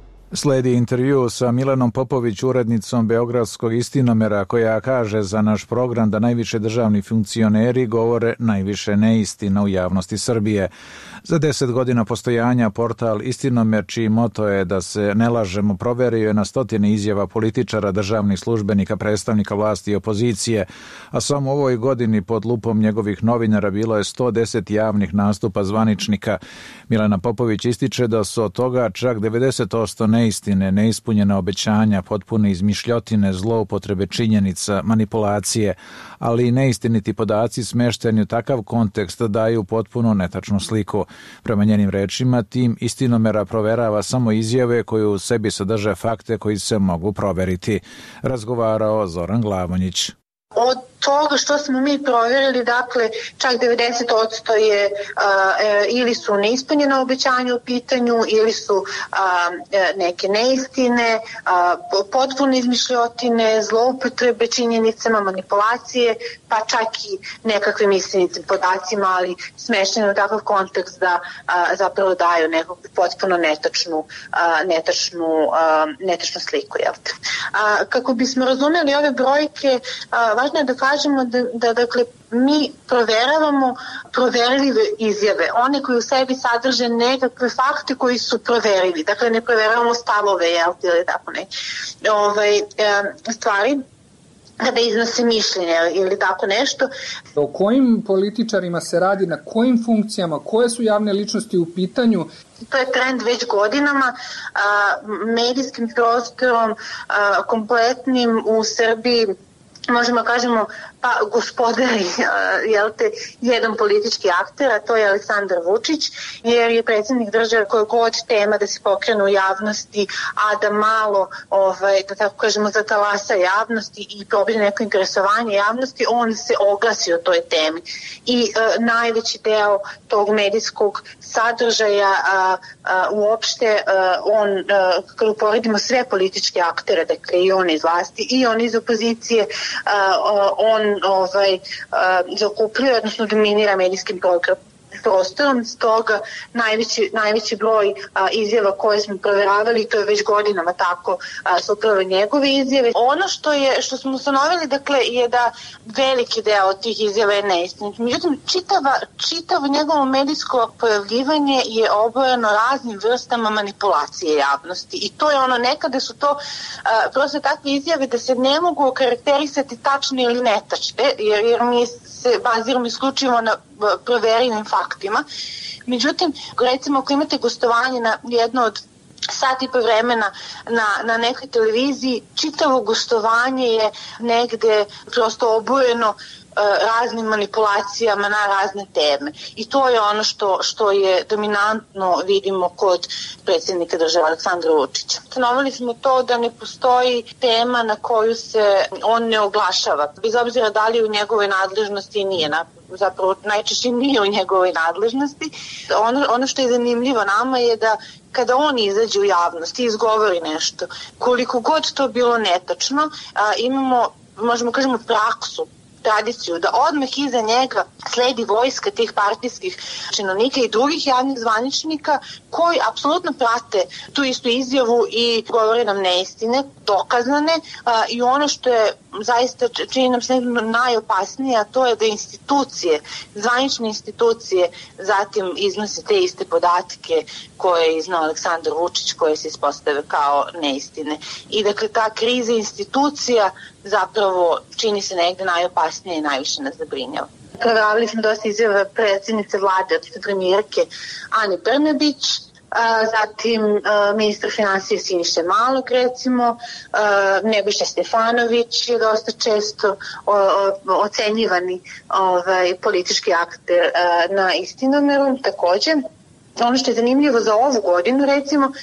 Sledi intervju sa Milanom Popović, urednicom Beogradskog Istinomera, koja kaže za naš program da najviše državni funkcioneri govore najviše neistina u javnosti Srbije. Za deset godina postojanja portal Istinomer, čiji moto je da se ne lažemo, proverio je na stotine izjava političara, državnih službenika, predstavnika vlasti i opozicije, a samo u ovoj godini pod lupom njegovih novinara bilo je sto deset javnih nastupa zvaničnika. Milana Popović ističe da su od toga čak devedeset posto neistine, neispunjena obećanja, potpune izmišljotine, zloupotrebe činjenica, manipulacije, ali i neistiniti podaci smešteni u takav kontekst daju potpuno netačnu sliku. Prema njenim rečima, tim Istinomera proverava samo izjave koje u sebi sadrže fakte koji se mogu proveriti. Razgovarao Zoran Glavonjić. Od toga što smo mi provjerili, dakle, čak devedeset posto je a, e, ili su neispunjena obećanja u pitanju, ili su a, e, neke neistine, a, potpune izmišljotine, zloupotrebe činjenicama, manipulacije, pa čak i nekakvim istinitim podacima, ali smešteni u takav kontekst da a, zapravo daju neku potpuno netačnu, a, netačnu, a, netačnu sliku. Jel? A, kako bismo razumeli ove brojke, a, važno je da kažemo da, da dakle, mi proveravamo proverljive izjave, one koje u sebi sadrže nekakve fakte koji su proverivi. Dakle, ne proveravamo stavove, jel, ili tako ne, ovaj, e, stvari kada iznose mišljenje ili tako nešto. O kojim političarima se radi, na kojim funkcijama, koje su javne ličnosti u pitanju? To je trend već godinama, a, medijskim prostorom a, kompletnim u Srbiji, možemo kažemo, pa gospodari, jel te, jedan politički akter, a to je Aleksandar Vučić, jer je predsjednik države koje god tema da se pokrene u javnosti, a da malo, ovaj, da tako kažemo, zatalasa javnosti i probije neko interesovanje javnosti, on se oglasi o toj temi. I a, najveći deo tog medijskog sadržaja a, a, uopšte a, on, a, kada uporedimo sve političke aktere, dakle i on iz vlasti i on iz opozicije, a, a, on ovaj, zakupljuje, odnosno dominira medijskim prostorom, stoga najveći, najveći broj a, izjava koje smo provjeravali, to je već godinama tako, a, su upravo njegove izjave. Ono što je, što smo ustanovili, dakle, je da veliki deo tih izjava je neistinit. Međutim, čitava, čitavo njegovo medijsko pojavljivanje je obojeno raznim vrstama manipulacije javnosti i to je ono, nekada su to a, prosto takve izjave da se ne mogu okarakterisati tačne ili netačne, jer, jer mi se baziramo isključivo na proverivim faktima. Međutim, recimo ako imate gostovanje na jedno od sat i po vremena na, na nekoj televiziji, čitavo gostovanje je negde prosto obojeno raznim manipulacijama na razne teme. I to je ono što, što je dominantno vidimo kod predsjednika države Aleksandra Vučića. Stanovili smo to da ne postoji tema na koju se on ne oglašava, bez obzira da li u njegovoj nadležnosti i nije, zapravo najčešće nije u njegovoj nadležnosti. Ono, ono što je zanimljivo nama je da kada on izađe u javnost i izgovori nešto, koliko god to bilo netačno, a, imamo, možemo kažemo, praksu, tradiciju, da odmah iza njega sledi vojska tih partijskih činovnika i drugih javnih zvaničnika koji apsolutno prate tu istu izjavu i govore nam neistine, dokazane, a, i ono što je zaista čini nam se najopasnije, a to je da institucije, zvanične institucije zatim iznose te iste podatke koje je iznao Aleksandar Vučić, koje se ispostave kao neistine. I dakle ta kriza institucija zapravo čini se negde najopasnije i najviše nas zabrinjava. Provjeravali smo dosta izjava predsjednice vlade od premijerke Ane Brnabić, a, zatim a, ministar finansija Siniše Malog, recimo, a, Nebojša Stefanović je dosta često o, o, ocenjivani ovaj, politički akter a, na Istinomeru takođe. Ono što je zanimljivo za ovu godinu, recimo,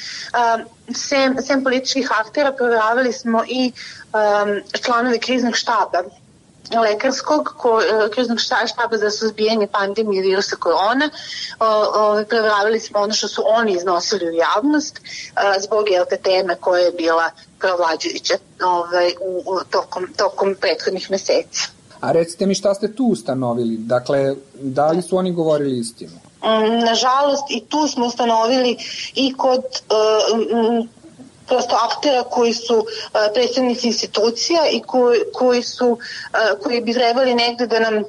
sem, sem političkih aktera provjeravali smo i um, članove kriznog štaba lekarskog, ko, kriznog štaba za suzbijanje pandemije virusa korona. O, o, provjeravali smo ono što su oni iznosili u javnost a, zbog jel, te teme koja je bila provlađujuća ovaj, u, u, tokom, tokom prethodnih meseci. A recite mi šta ste tu ustanovili? Dakle, da li su oni govorili istinu? Nažalost, i tu smo ustanovili i kod uh, prosto aktera koji su predstavnici institucija i koji, koji su koji bi trebali negde da nam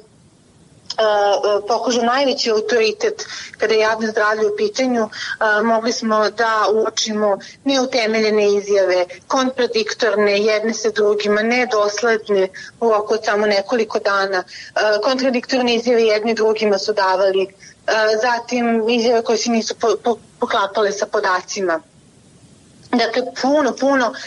pokažu najveći autoritet kada je javno zdravlje u pitanju. Mogli smo da uočimo neutemeljene izjave, kontradiktorne jedne sa drugima, nedosledne u oko samo nekoliko dana. Kontradiktorne izjave jedni drugima su davali, zatim izjave koje se nisu po, po, poklapale sa podacima. Dakle, puno, puno, uh,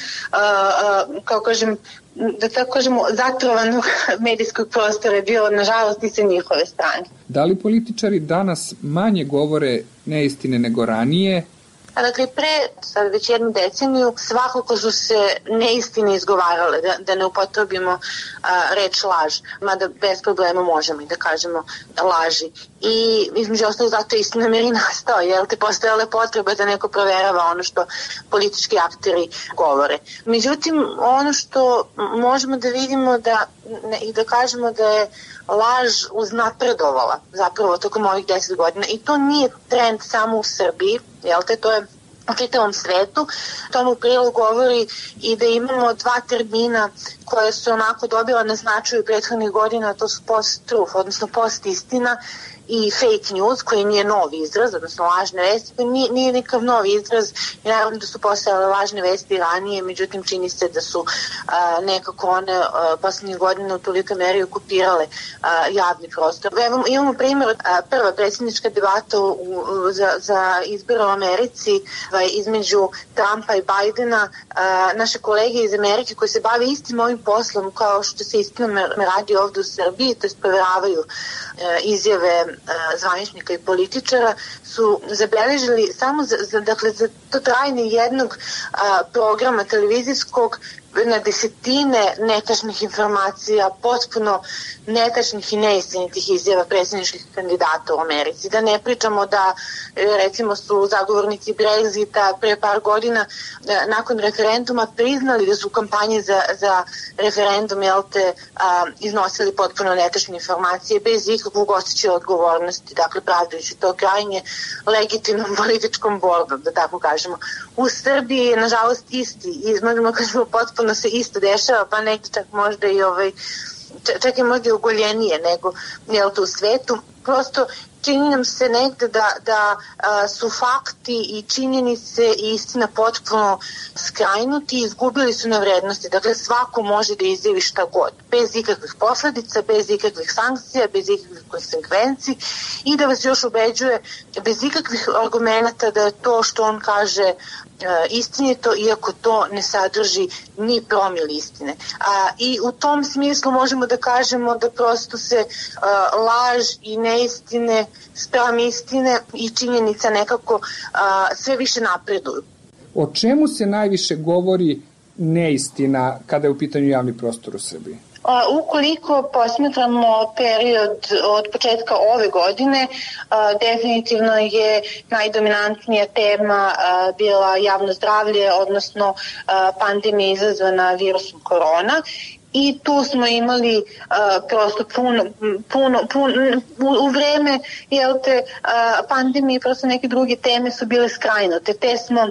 uh, kao kažem, da tako kažemo, zatrovanog medijskog prostora je bilo, nažalost, i sa njihove strane. Da li političari danas manje govore neistine nego ranije? A dakle, pre sad već jednu deceniju svakako su se neistine izgovarale, da, da ne upotrebimo a, reč laž, mada bez problema možemo i da kažemo laži. I između ostalo zato istina mir i nastao, jer te postojala potreba da neko proverava ono što politički akteri govore. Međutim, ono što možemo da vidimo da, ne, i da kažemo da je laž uznapredovala zapravo tokom ovih deset godina i to nije trend samo u Srbiji, jel te, to je u čitavom svetu. Tomu u prilog govori i da imamo dva termina koje su onako dobila na značaju prethodnih godina, to su post-truth, odnosno post-istina i fake news, koji nije novi izraz, odnosno lažne vesti, koji nije, nije nekav novi izraz i naravno da su postojale lažne vesti ranije, međutim čini se da su a, nekako one a, poslednjih godina u tolikoj meri okupirale a, javni prostor. Evo, imamo primjer, a, prva predsjednička debata u, u, za, za izbor u Americi a, između Trumpa i Bajdena. A, naše kolege iz Amerike koji se bave istim ovim poslom kao što se istim radi ovde u Srbiji, to je provjeravaju a, izjave zvaničnika i političara, su zabeležili samo za, za, dakle, za to trajanje jednog a, programa televizijskog na desetine netačnih informacija, potpuno netačnih i neistinitih izjava predsjedničkih kandidata u Americi. Da ne pričamo da, recimo, su zagovornici Brexita pre par godina nakon referenduma priznali da su u kampanji za, za referendum, jel te, a, iznosili potpuno netačne informacije bez ikakvog osjećaja odgovornosti, dakle, pravdajući to krajnje legitimnom političkom borbom, da tako kažemo. U Srbiji je, nažalost, isti, izmožemo kažemo potpuno se isto dešava, pa neki čak možda i ovaj, čak i možda i ugoljenije nego jel to u svetu. Prosto čini nam se negde da, da a, su fakti i činjenice i istina potpuno skrajnuti i izgubili su na vrednosti. Dakle, svako može da izjavi šta god, bez ikakvih posledica, bez ikakvih sankcija, bez ikakvih konsekvenci i da vas još ubeđuje bez ikakvih argumenta da je to što on kaže istinito, iako to ne sadrži ni promil istine. A, I u tom smislu možemo da kažemo da prosto se a, laž i neistine spram istine i činjenica nekako a, sve više napreduju. O čemu se najviše govori neistina kada je u pitanju javni prostor u Srbiji? A, ukoliko posmatramo period od početka ove godine, a, definitivno je najdominantnija tema a, bila javno zdravlje, odnosno a, pandemija izazvana virusom korona. I tu smo imali uh, prosto puno, puno, puno u, u vreme jel te, uh, pandemije prosto neke druge teme su bile skrajnute. Te smo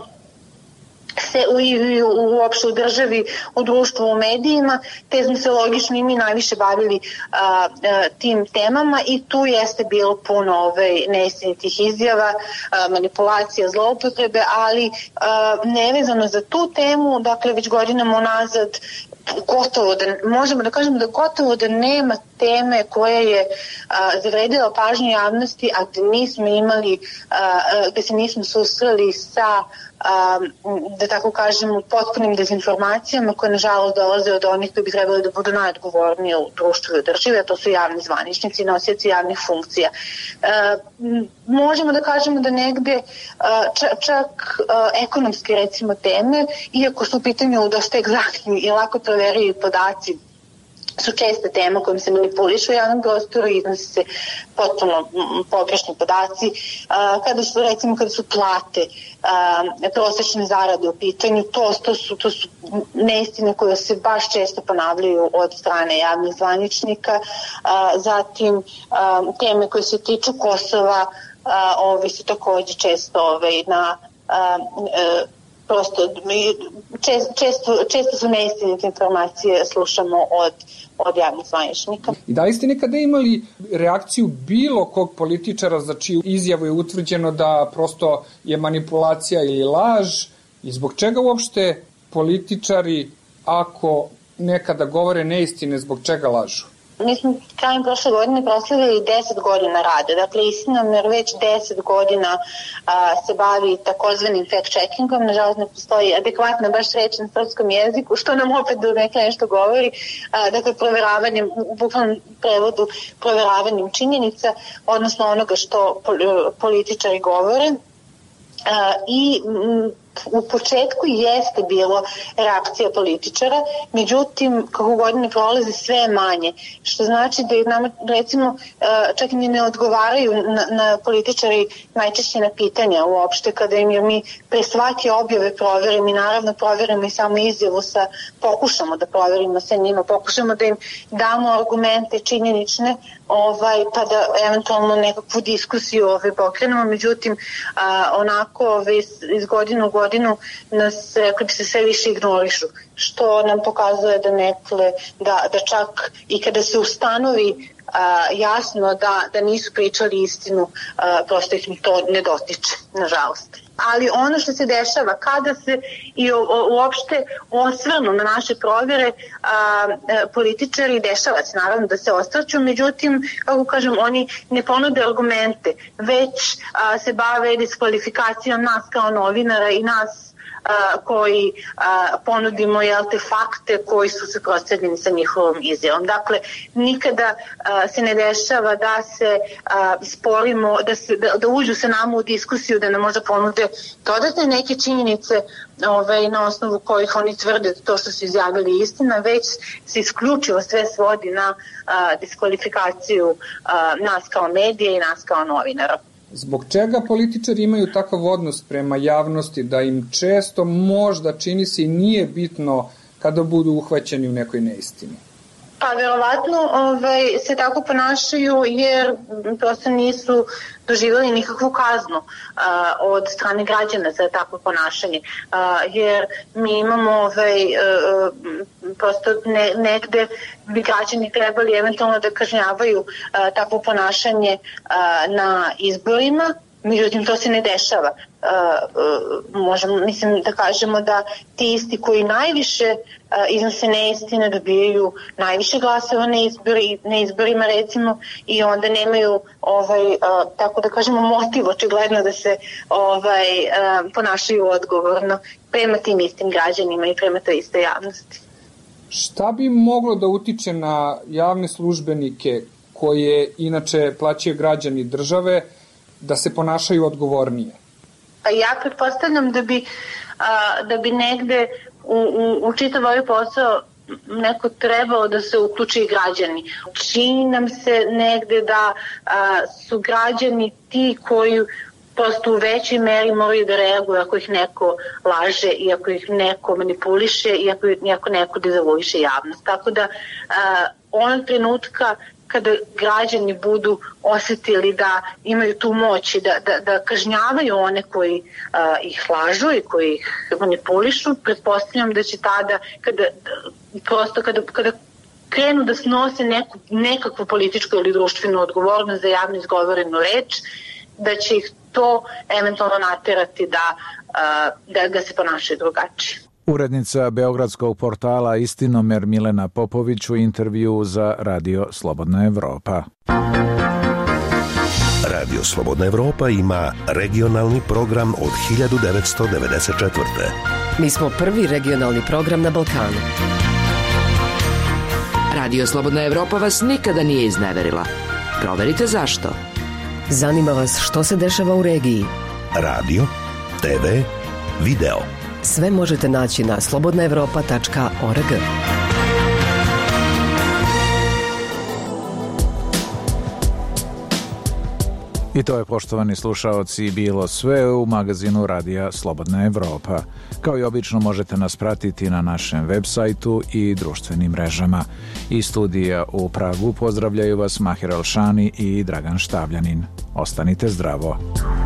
se u, u, uopšte u državi, u društvu, u medijima, te smo se logično i mi najviše bavili a, a, tim temama i tu jeste bilo puno ove neistinitih izjava, a, manipulacija, zloupotrebe, ali a, nevezano za tu temu, dakle već godinama unazad gotovo da, možemo da kažemo da gotovo da nema teme koja je a, zavredila pažnju javnosti, a da nismo imali, a, da se nismo susreli sa a, da tako kažemo potpunim dezinformacijama koje nažalost dolaze od onih koji bi trebali da budu najodgovorniji u društvu i državi, a to su javni zvaničnici i nosioci javnih funkcija. A, možemo da kažemo da negde a, čak, čak a, ekonomske recimo teme, iako su u pitanju dosta egzaktni i lako proverljivi podaci, su česte tema kojim se manipulišu u javnom prostoru i iznose se potpuno pogrešni podaci. Kada su, recimo, kada su plate, prosečne zarade u pitanju, to, to, su, to su neistine koje se baš često ponavljaju od strane javnih zvaničnika. Zatim, teme koje se tiču Kosova, ovi su takođe često ovaj, na prosto često, često, često su neistinite informacije slušamo od, od javnih zvaničnika. I da li ste nekada imali reakciju bilo kog političara za čiju izjavu je utvrđeno da prosto je manipulacija ili laž i zbog čega uopšte političari, ako nekada govore neistine, zbog čega lažu? Mi smo krajem prošle godine proslavili deset godina rada. Dakle, Istinomer već deset godina a, se bavi takozvanim fact-checkingom. Nažalost, ne postoji adekvatna baš reč na srpskom jeziku, što nam opet do neka nešto govori. A, dakle, proveravanjem, u bukvalnom prevodu, proveravanjem činjenica, odnosno onoga što političari govore. A, I m, u početku jeste bilo reakcija političara, međutim, kako godine prolaze sve manje, što znači da nam, recimo, čak i ne odgovaraju na, na političari najčešće na pitanja uopšte, kada im je mi pre svake objave proverimo i naravno proverimo i samo izjavu sa, pokušamo da proverimo sa njima, pokušamo da im damo argumente činjenične, ovaj, pa da eventualno nekakvu diskusiju ovaj, pokrenemo, međutim, a, onako ovaj, iz godinu u godinu nas, rekli bi se, sve više ignorišu, što nam pokazuje da nekle, da, da čak i kada se ustanovi a, jasno da, da nisu pričali istinu, a, prosto ih to ne dotiče, nažalost. Ali ono što se dešava, kada se i o, o, uopšte osvrnu na naše provjere, a, a, političari, dešava se naravno da se osvrću, međutim, kako kažem, oni ne ponude argumente, već a, se bave diskvalifikacijom nas kao novinara i nas a, koji a, ponudimo jel te fakte koji su suprotstavljeni sa njihovom izjavom. Dakle, nikada a, se ne dešava da se a, sporimo, da, se, da, da uđu sa nama u diskusiju, da nam možda ponude dodatne neke činjenice ovaj, na osnovu kojih oni tvrde to što su izjavili istina, već se isključivo sve svodi na a, diskvalifikaciju a, nas kao medije i nas kao novinara. Zbog čega političari imaju takav odnos prema javnosti da im često možda čini se i nije bitno kada budu uhvaćeni u nekoj neistini? Pa verovatno ovaj, se tako ponašaju jer prosto nisu doživjeli nikakvu kaznu a, od strane građana za takvo ponašanje. A, jer mi imamo ovaj, a, prosto ne, negde bi građani trebali eventualno da kažnjavaju a, takvo ponašanje a, na izborima, međutim to se ne dešava. Uh, uh, možemo, mislim da kažemo da ti isti koji najviše uh, iznose neistine dobijaju najviše glasova na, izbori, na izborima recimo i onda nemaju ovaj, uh, tako da kažemo motiv očigledno da se ovaj, uh, ponašaju odgovorno prema tim istim građanima i prema toj istoj javnosti. Šta bi moglo da utiče na javne službenike koje inače plaćaju građani države da se ponašaju odgovornije? Pa ja pretpostavljam da bi, a, da bi negde u, u, u čitav ovaj posao neko trebalo da se uključi i građani. Čini nam se negde da a, su građani ti koji prosto u većoj meri moraju da reaguju ako ih neko laže i ako ih neko manipuliše i ako, ako neko dezavuiše javnost. Tako da a, onog trenutka kada građani budu osetili da imaju tu moć i da, da, da kažnjavaju one koji a, ih lažu i koji ih manipulišu, pretpostavljam da će tada, kada, prosto kada, kada krenu da snose neku, nekakvu političku ili društvenu odgovornost za javno izgovorenu reč, da će ih to eventualno naterati da, a, da, da se ponašaju drugačije. Urednica beogradskog portala Istinomer Milena Popović u intervju za Radio Slobodna Evropa. Radio Slobodna Evropa ima regionalni program od hiljadu devetsto devedeset četvrte. Mi smo prvi regionalni program na Balkanu. Radio Slobodna Evropa vas nikada nije izneverila. Proverite zašto. Zanima vas što se dešava u regiji. Radio, te ve, video. Sve možete naći na slobodna evropa tačka org. I to je, poštovani slušaoci, bilo sve u magazinu Radija Slobodna Evropa. Kao i obično možete nas pratiti na našem web sajtu i društvenim mrežama. Iz studija u Pragu pozdravljaju vas Mahir Alšani i Dragan Štavljanin. Ostanite zdravo.